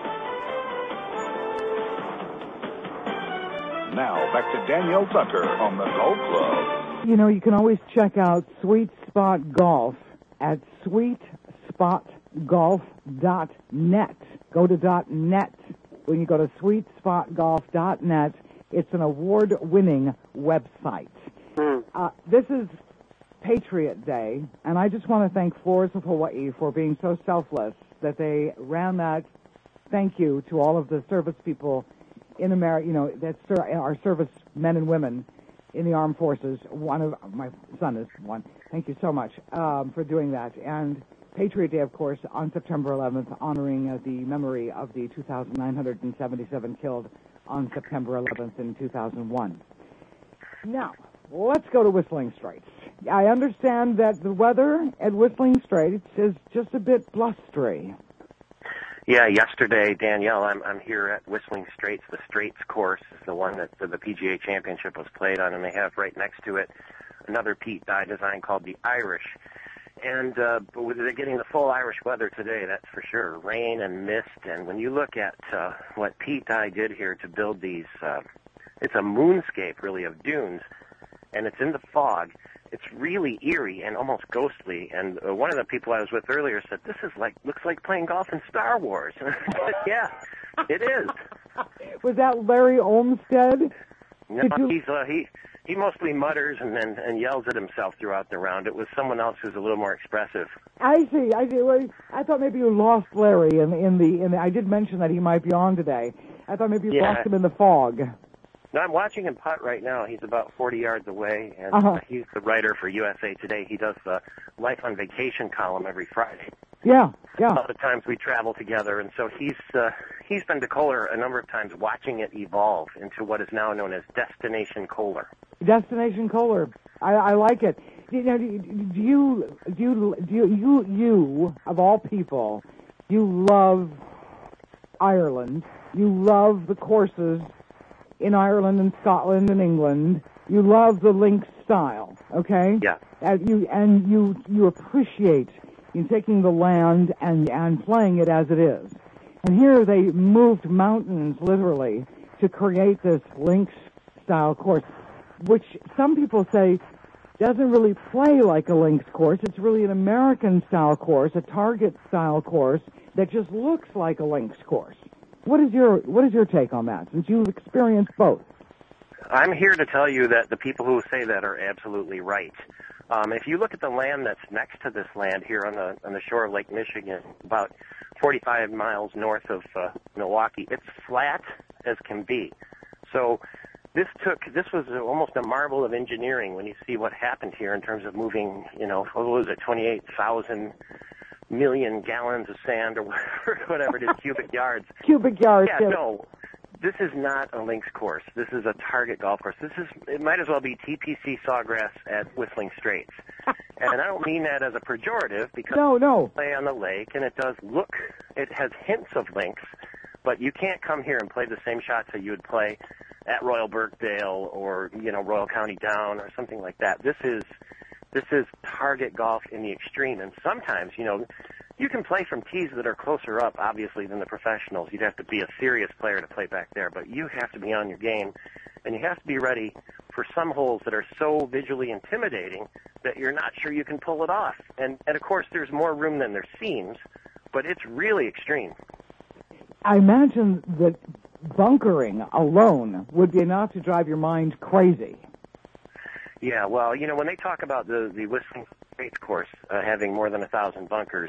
Now back to Danielle Tucker on the Golf Club. You know, you can always check out Sweet Spot Golf at sweet spot golf dot net. Go to .net. When you go to sweet spot golf dot net, it's an award-winning website. Mm. Uh, this is Patriot Day, and I just want to thank Floors of Hawaii for being so selfless that they ran that. Thank you to all of the service people in America, you know, that ser- our service men and women in the armed forces. One of my son is one. Thank you so much um, for doing that. And Patriot Day, of course, on September eleventh, honoring uh, the memory of the two thousand nine hundred seventy-seven killed on September eleventh in two thousand one. Now, let's go to Whistling Straits. I understand that the weather at Whistling Straits is just a bit blustery. Yeah, yesterday, Danielle, I'm I'm here at Whistling Straits. The Straits course is the one that the, the P G A Championship was played on, and they have right next to it another Pete Dye design called the Irish. And uh, they're getting the full Irish weather today, that's for sure. Rain and mist. And when you look at uh, what Pete Dye did here to build these, uh, it's a moonscape, really, of dunes, and it's in the fog. It's really eerie and almost ghostly. And uh, one of the people I was with earlier said, "This is like looks like playing golf in Star Wars." And I said, "Yeah, it is." Was that Larry Olmsted? No, you... he's uh, he he mostly mutters and, and and yells at himself throughout the round. It was someone else who's a little more expressive. I see. I see. Well, I thought maybe you lost Larry in, in the in the. I did mention that he might be on today. I thought maybe you Yeah. lost him in the fog. No, I'm watching him putt right now. He's about forty yards away, and Uh-huh. uh, he's the writer for U S A Today. He does the Life on Vacation column every Friday. Yeah, yeah. A lot of times we travel together, and so he's uh, he's been to Kohler a number of times, watching it evolve into what is now known as Destination Kohler. Destination Kohler. I, I like it. You know, do you do you do you, do you, you you of all people, you love Ireland. You love the courses in Ireland and Scotland and England. You love the links style, okay? Yeah. And you and you you appreciate in taking the land and and playing it as it is. And here they moved mountains literally to create this links style course, which some people say doesn't really play like a links course. It's really an American style course, a target style course that just looks like a links course. What is your what is your take on that, since you've experienced both? I'm here to tell you that the people who say that are absolutely right. Um, if you look at the land that's next to this land here on the on the shore of Lake Michigan, about forty-five miles north of uh, Milwaukee, it's flat as can be. So this took this was almost a marvel of engineering when you see what happened here in terms of moving, you know, what was it, twenty-eight thousand million gallons of sand or whatever it is, cubic yards. Cubic yards. Yeah, no. This is not a links course. This is a target golf course. This is, it might as well be T P C Sawgrass at Whistling Straits. And I don't mean that as a pejorative, because no, no. you play on the lake, and it does look, it has hints of links, but you can't come here and play the same shots that you would play at Royal Birkdale or, you know, Royal County Down or something like that. This is, this is target golf in the extreme, and sometimes, you know, you can play from tees that are closer up, obviously, than the professionals. You'd have to be a serious player to play back there, but you have to be on your game, and you have to be ready for some holes that are so visually intimidating that you're not sure you can pull it off. And, and of course, there's more room than there seems, but it's really extreme. I imagine that bunkering alone would be enough to drive your mind crazy. Yeah, well, you know, when they talk about the, the Whistling Straits course uh, having more than a thousand bunkers,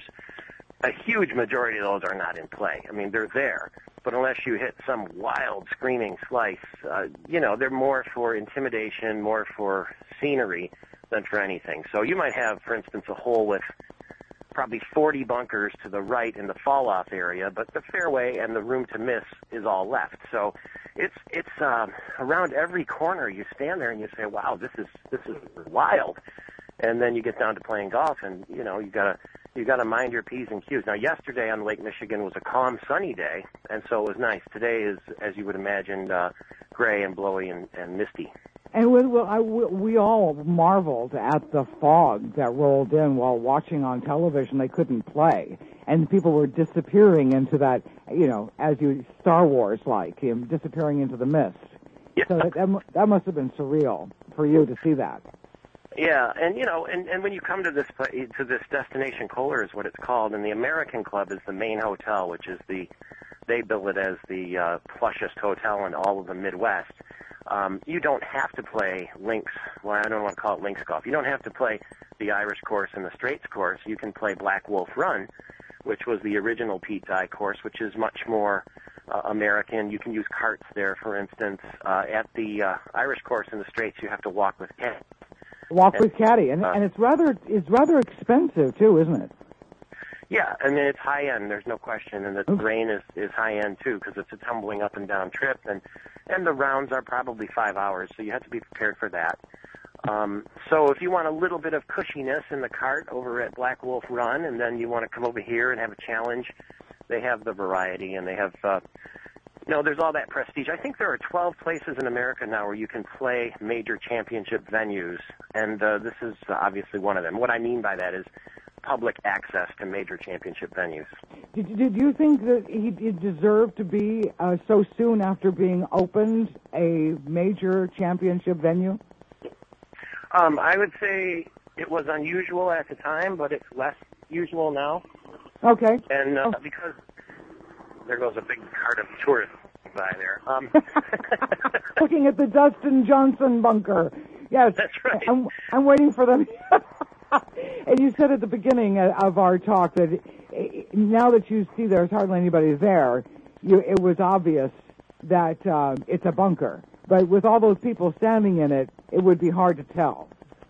a huge majority of those are not in play. I mean, they're there, but unless you hit some wild, screaming slice, uh, you know, they're more for intimidation, more for scenery than for anything. So you might have, for instance, a hole with probably forty bunkers to the right in the fall-off area, but the fairway and the room to miss is all left. So it's it's um, around every corner. You stand there and you say, "Wow, this is this is wild." And then you get down to playing golf, and you know you gotta you gotta mind your P's and Q's. Now, yesterday on Lake Michigan was a calm, sunny day, and so it was nice. Today is, as you would imagine, uh, gray and blowy and, and misty. And we, well, I, we all marveled at the fog that rolled in while watching on television. They couldn't play, and people were disappearing into that, you know, as you Star Wars like, you know, disappearing into the mist. Yeah. So that, that that must have been surreal for you to see that. Yeah, and you know, and, and when you come to this pla- to this Destination Kohler is what it's called, and the American Club is the main hotel, which is the they bill it as the uh, plushest hotel in all of the Midwest. Um, you don't have to play links. Well, I don't want to call it links golf. You don't have to play the Irish course and the Straits course. You can play Black Wolf Run, which was the original Pete Dye course, which is much more uh, American. You can use carts there, for instance. Uh, at the uh, Irish course and the Straits, you have to walk with caddy. Walk and, with caddy, and, uh, and it's rather it's rather expensive too, isn't it? Yeah, I mean, it's high end, there's no question, and the terrain is, is high end too, because it's a tumbling up and down trip, and, and the rounds are probably five hours, so you have to be prepared for that. Um, so if you want a little bit of cushiness in the cart over at Black Wolf Run, and then you want to come over here and have a challenge, they have the variety, and they have, uh, you know, there's all that prestige. I think there are twelve places in America now where you can play major championship venues, and uh, this is obviously one of them. What I mean by that is public access to major championship venues. Did, did you think that he, he deserved to be uh, so soon after being opened a major championship venue? Um, I would say it was unusual at the time, but it's less usual now. Okay. And uh, oh. because there goes a big cart of tourists by there. Um, Looking at the Dustin Johnson bunker. Yes. That's right. I'm, I'm waiting for them. And you said at the beginning of our talk that now that you see there's hardly anybody there, you, it was obvious that uh, it's a bunker. But with all those people standing in it, it would be hard to tell.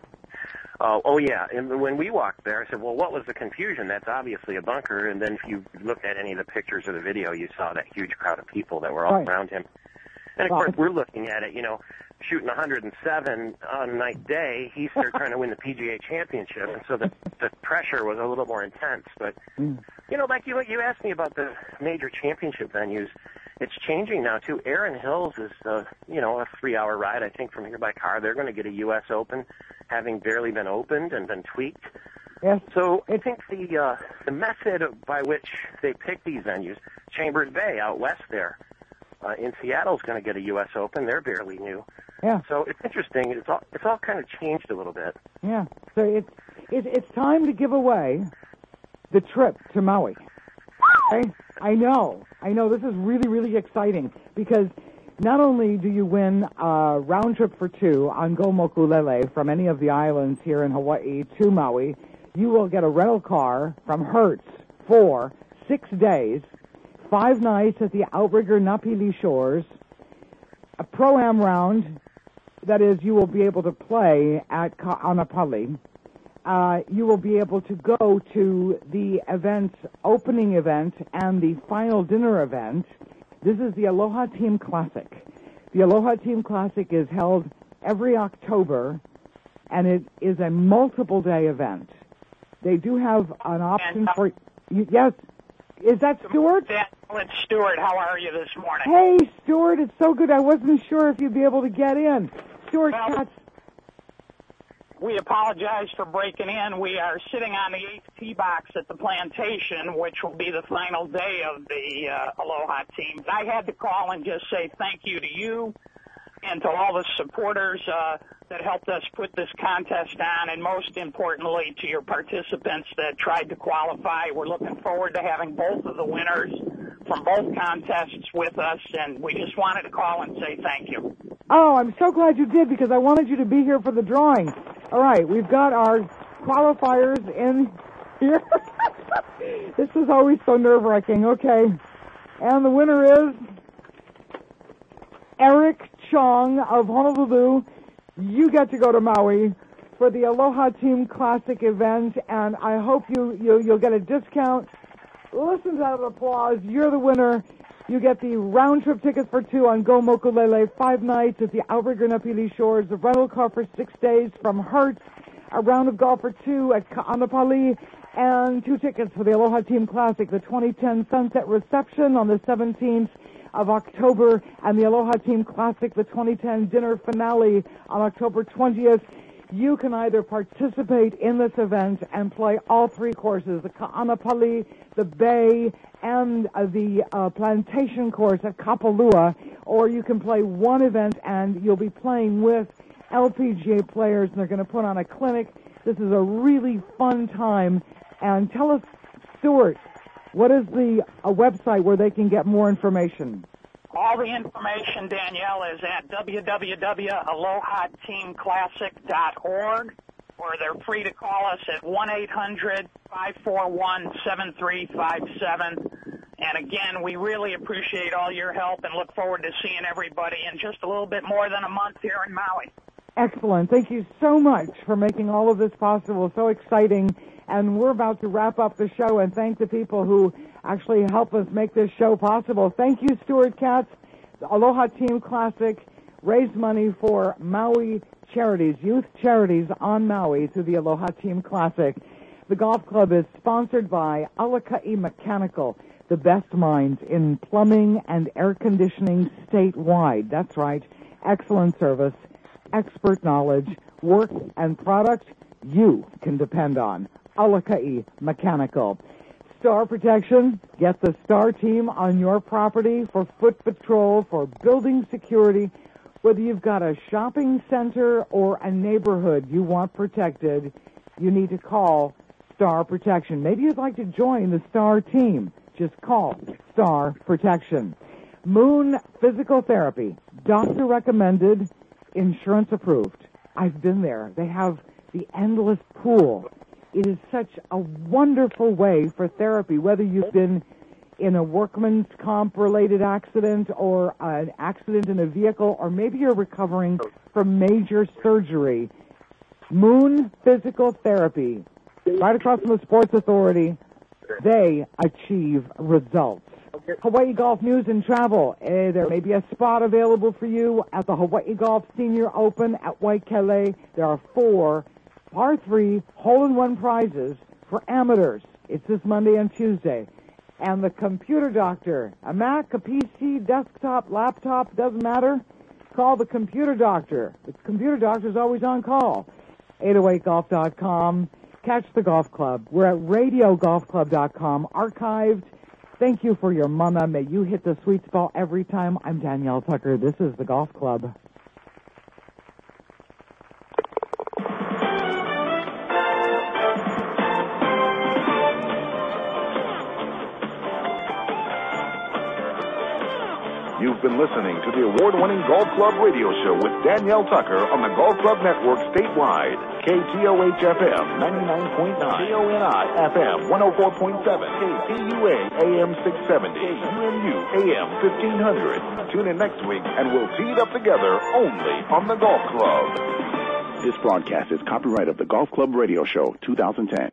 Oh, oh yeah. And when we walked there, I said, well, what was the confusion? That's obviously a bunker. And then if you looked at any of the pictures or the video, you saw that huge crowd of people that were all right. around him. And, of well, course, we're looking at it, you know, shooting one hundred seven on a night day. He's there trying to win the P G A championship. And so the, the pressure was a little more intense. But, mm. you know, like you, you asked me about the major championship venues. It's changing now, too. Erin Hills is, uh, you know, a three-hour ride, I think, from here by car. They're going to get a U S Open, having barely been opened and been tweaked. Yes. So I think the uh, the method by which they pick these venues, Chambers Bay out west there, uh, in Seattle's going to get a U S Open. They're barely new. Yeah. So it's interesting. It's all it's all kind of changed a little bit. Yeah. So it's it's it's time to give away the trip to Maui. Okay? I know. I know. This is really, really exciting because not only do you win a round trip for two on Go Mokulele from any of the islands here in Hawaii to Maui, you will get a rental car from Hertz for six days, five nights at the Outrigger Napili Shores, a Pro-Am round, that is, you will be able to play at Ka'anapali. Uh, you will be able to go to the event, opening event, and the final dinner event. This is the Aloha Team Classic. The Aloha Team Classic is held every October, and it is a multiple-day event. They do have an option for... You, yes? Is that Stuart? It's Stuart. How are you this morning? Hey, Stuart. It's so good. I wasn't sure if you'd be able to get in. Stuart well, Katz. We apologize for breaking in. We are sitting on the eighth tee box at the plantation, which will be the final day of the uh, Aloha team. I had to call and just say thank you to you and to all the supporters uh, that helped us put this contest on, and most importantly to your participants that tried to qualify. We're looking forward to having both of the winners from both contests with us, and we just wanted to call and say thank you. Oh, I'm so glad you did because I wanted you to be here for the drawing. All right, we've got our qualifiers in here. This is always so nerve-wracking. Okay, and the winner is Eric Chong of Honolulu. You get to go to Maui for the Aloha Team Classic event, and I hope you, you, you'll get a discount. Listen to that applause. You're the winner. You get the round-trip tickets for two on Go Mokulele, five nights at the Outrigger Napili Shores, the rental car for six days from Hertz, a round of golf for two at Ka'anapali, and two tickets for the Aloha Team Classic, the twenty ten Sunset Reception on the seventeenth of October, and the Aloha Team Classic, the twenty ten dinner finale on October twentieth. You can either participate in this event and play all three courses, the Ka'anapali, the Bay, and uh, the uh, Plantation course at Kapalua, or you can play one event and you'll be playing with L P G A players, and they're going to put on a clinic. This is a really fun time. And tell us, Stuart, what is the a website where they can get more information? All the information, Danielle, is at w w w dot aloha team classic dot org, or they're free to call us at one eight hundred five four one seven three five seven. And again, we really appreciate all your help and look forward to seeing everybody in just a little bit more than a month here in Maui. Excellent. Thank you so much for making all of this possible. So exciting. And we're about to wrap up the show and thank the people who actually help us make this show possible. Thank you, Stuart Katz. The Aloha Team Classic raised money for Maui charities, youth charities on Maui through the Aloha Team Classic. The golf club is sponsored by Alakai Mechanical, the best minds in plumbing and air conditioning statewide. That's right. Excellent service, expert knowledge, work, and product you can depend on. Alakai Mechanical. Star Protection, get the Star team on your property for foot patrol, for building security. Whether you've got a shopping center or a neighborhood you want protected, you need to call Star Protection. Maybe you'd like to join the Star team. Just call Star Protection. Moon Physical Therapy, doctor recommended, insurance approved. I've been there. They have the endless pool. It is such a wonderful way for therapy, whether you've been in a workman's comp-related accident or an accident in a vehicle, or maybe you're recovering from major surgery. Moon Physical Therapy, right across from the Sports Authority, they achieve results. Hawaii Golf News and Travel. Uh, there may be a spot available for you at the Hawaii Golf Senior Open at Waikele. There are four par three hole-in-one prizes for amateurs. It's this Monday and Tuesday. And the Computer Doctor, a Mac, a P C, desktop, laptop, doesn't matter. Call the Computer Doctor. The Computer Doctor is always on call. eight oh eight golf dot com. Catch the golf club. We're at radio golf club dot com, archived. Thank you for your mama. May you hit the sweet spot every time. I'm Danielle Tucker. This is the Golf Club. You've been listening to the award-winning Golf Club radio show with Danielle Tucker on the Golf Club Network statewide. K T O H F M ninety-nine point nine, K O N I F M one oh four point seven, K P U A A M six seventy, K U M U A M fifteen hundred. Tune in next week and we'll tee it up together only on the Golf Club. This broadcast is copyright of the Golf Club Radio Show two thousand ten.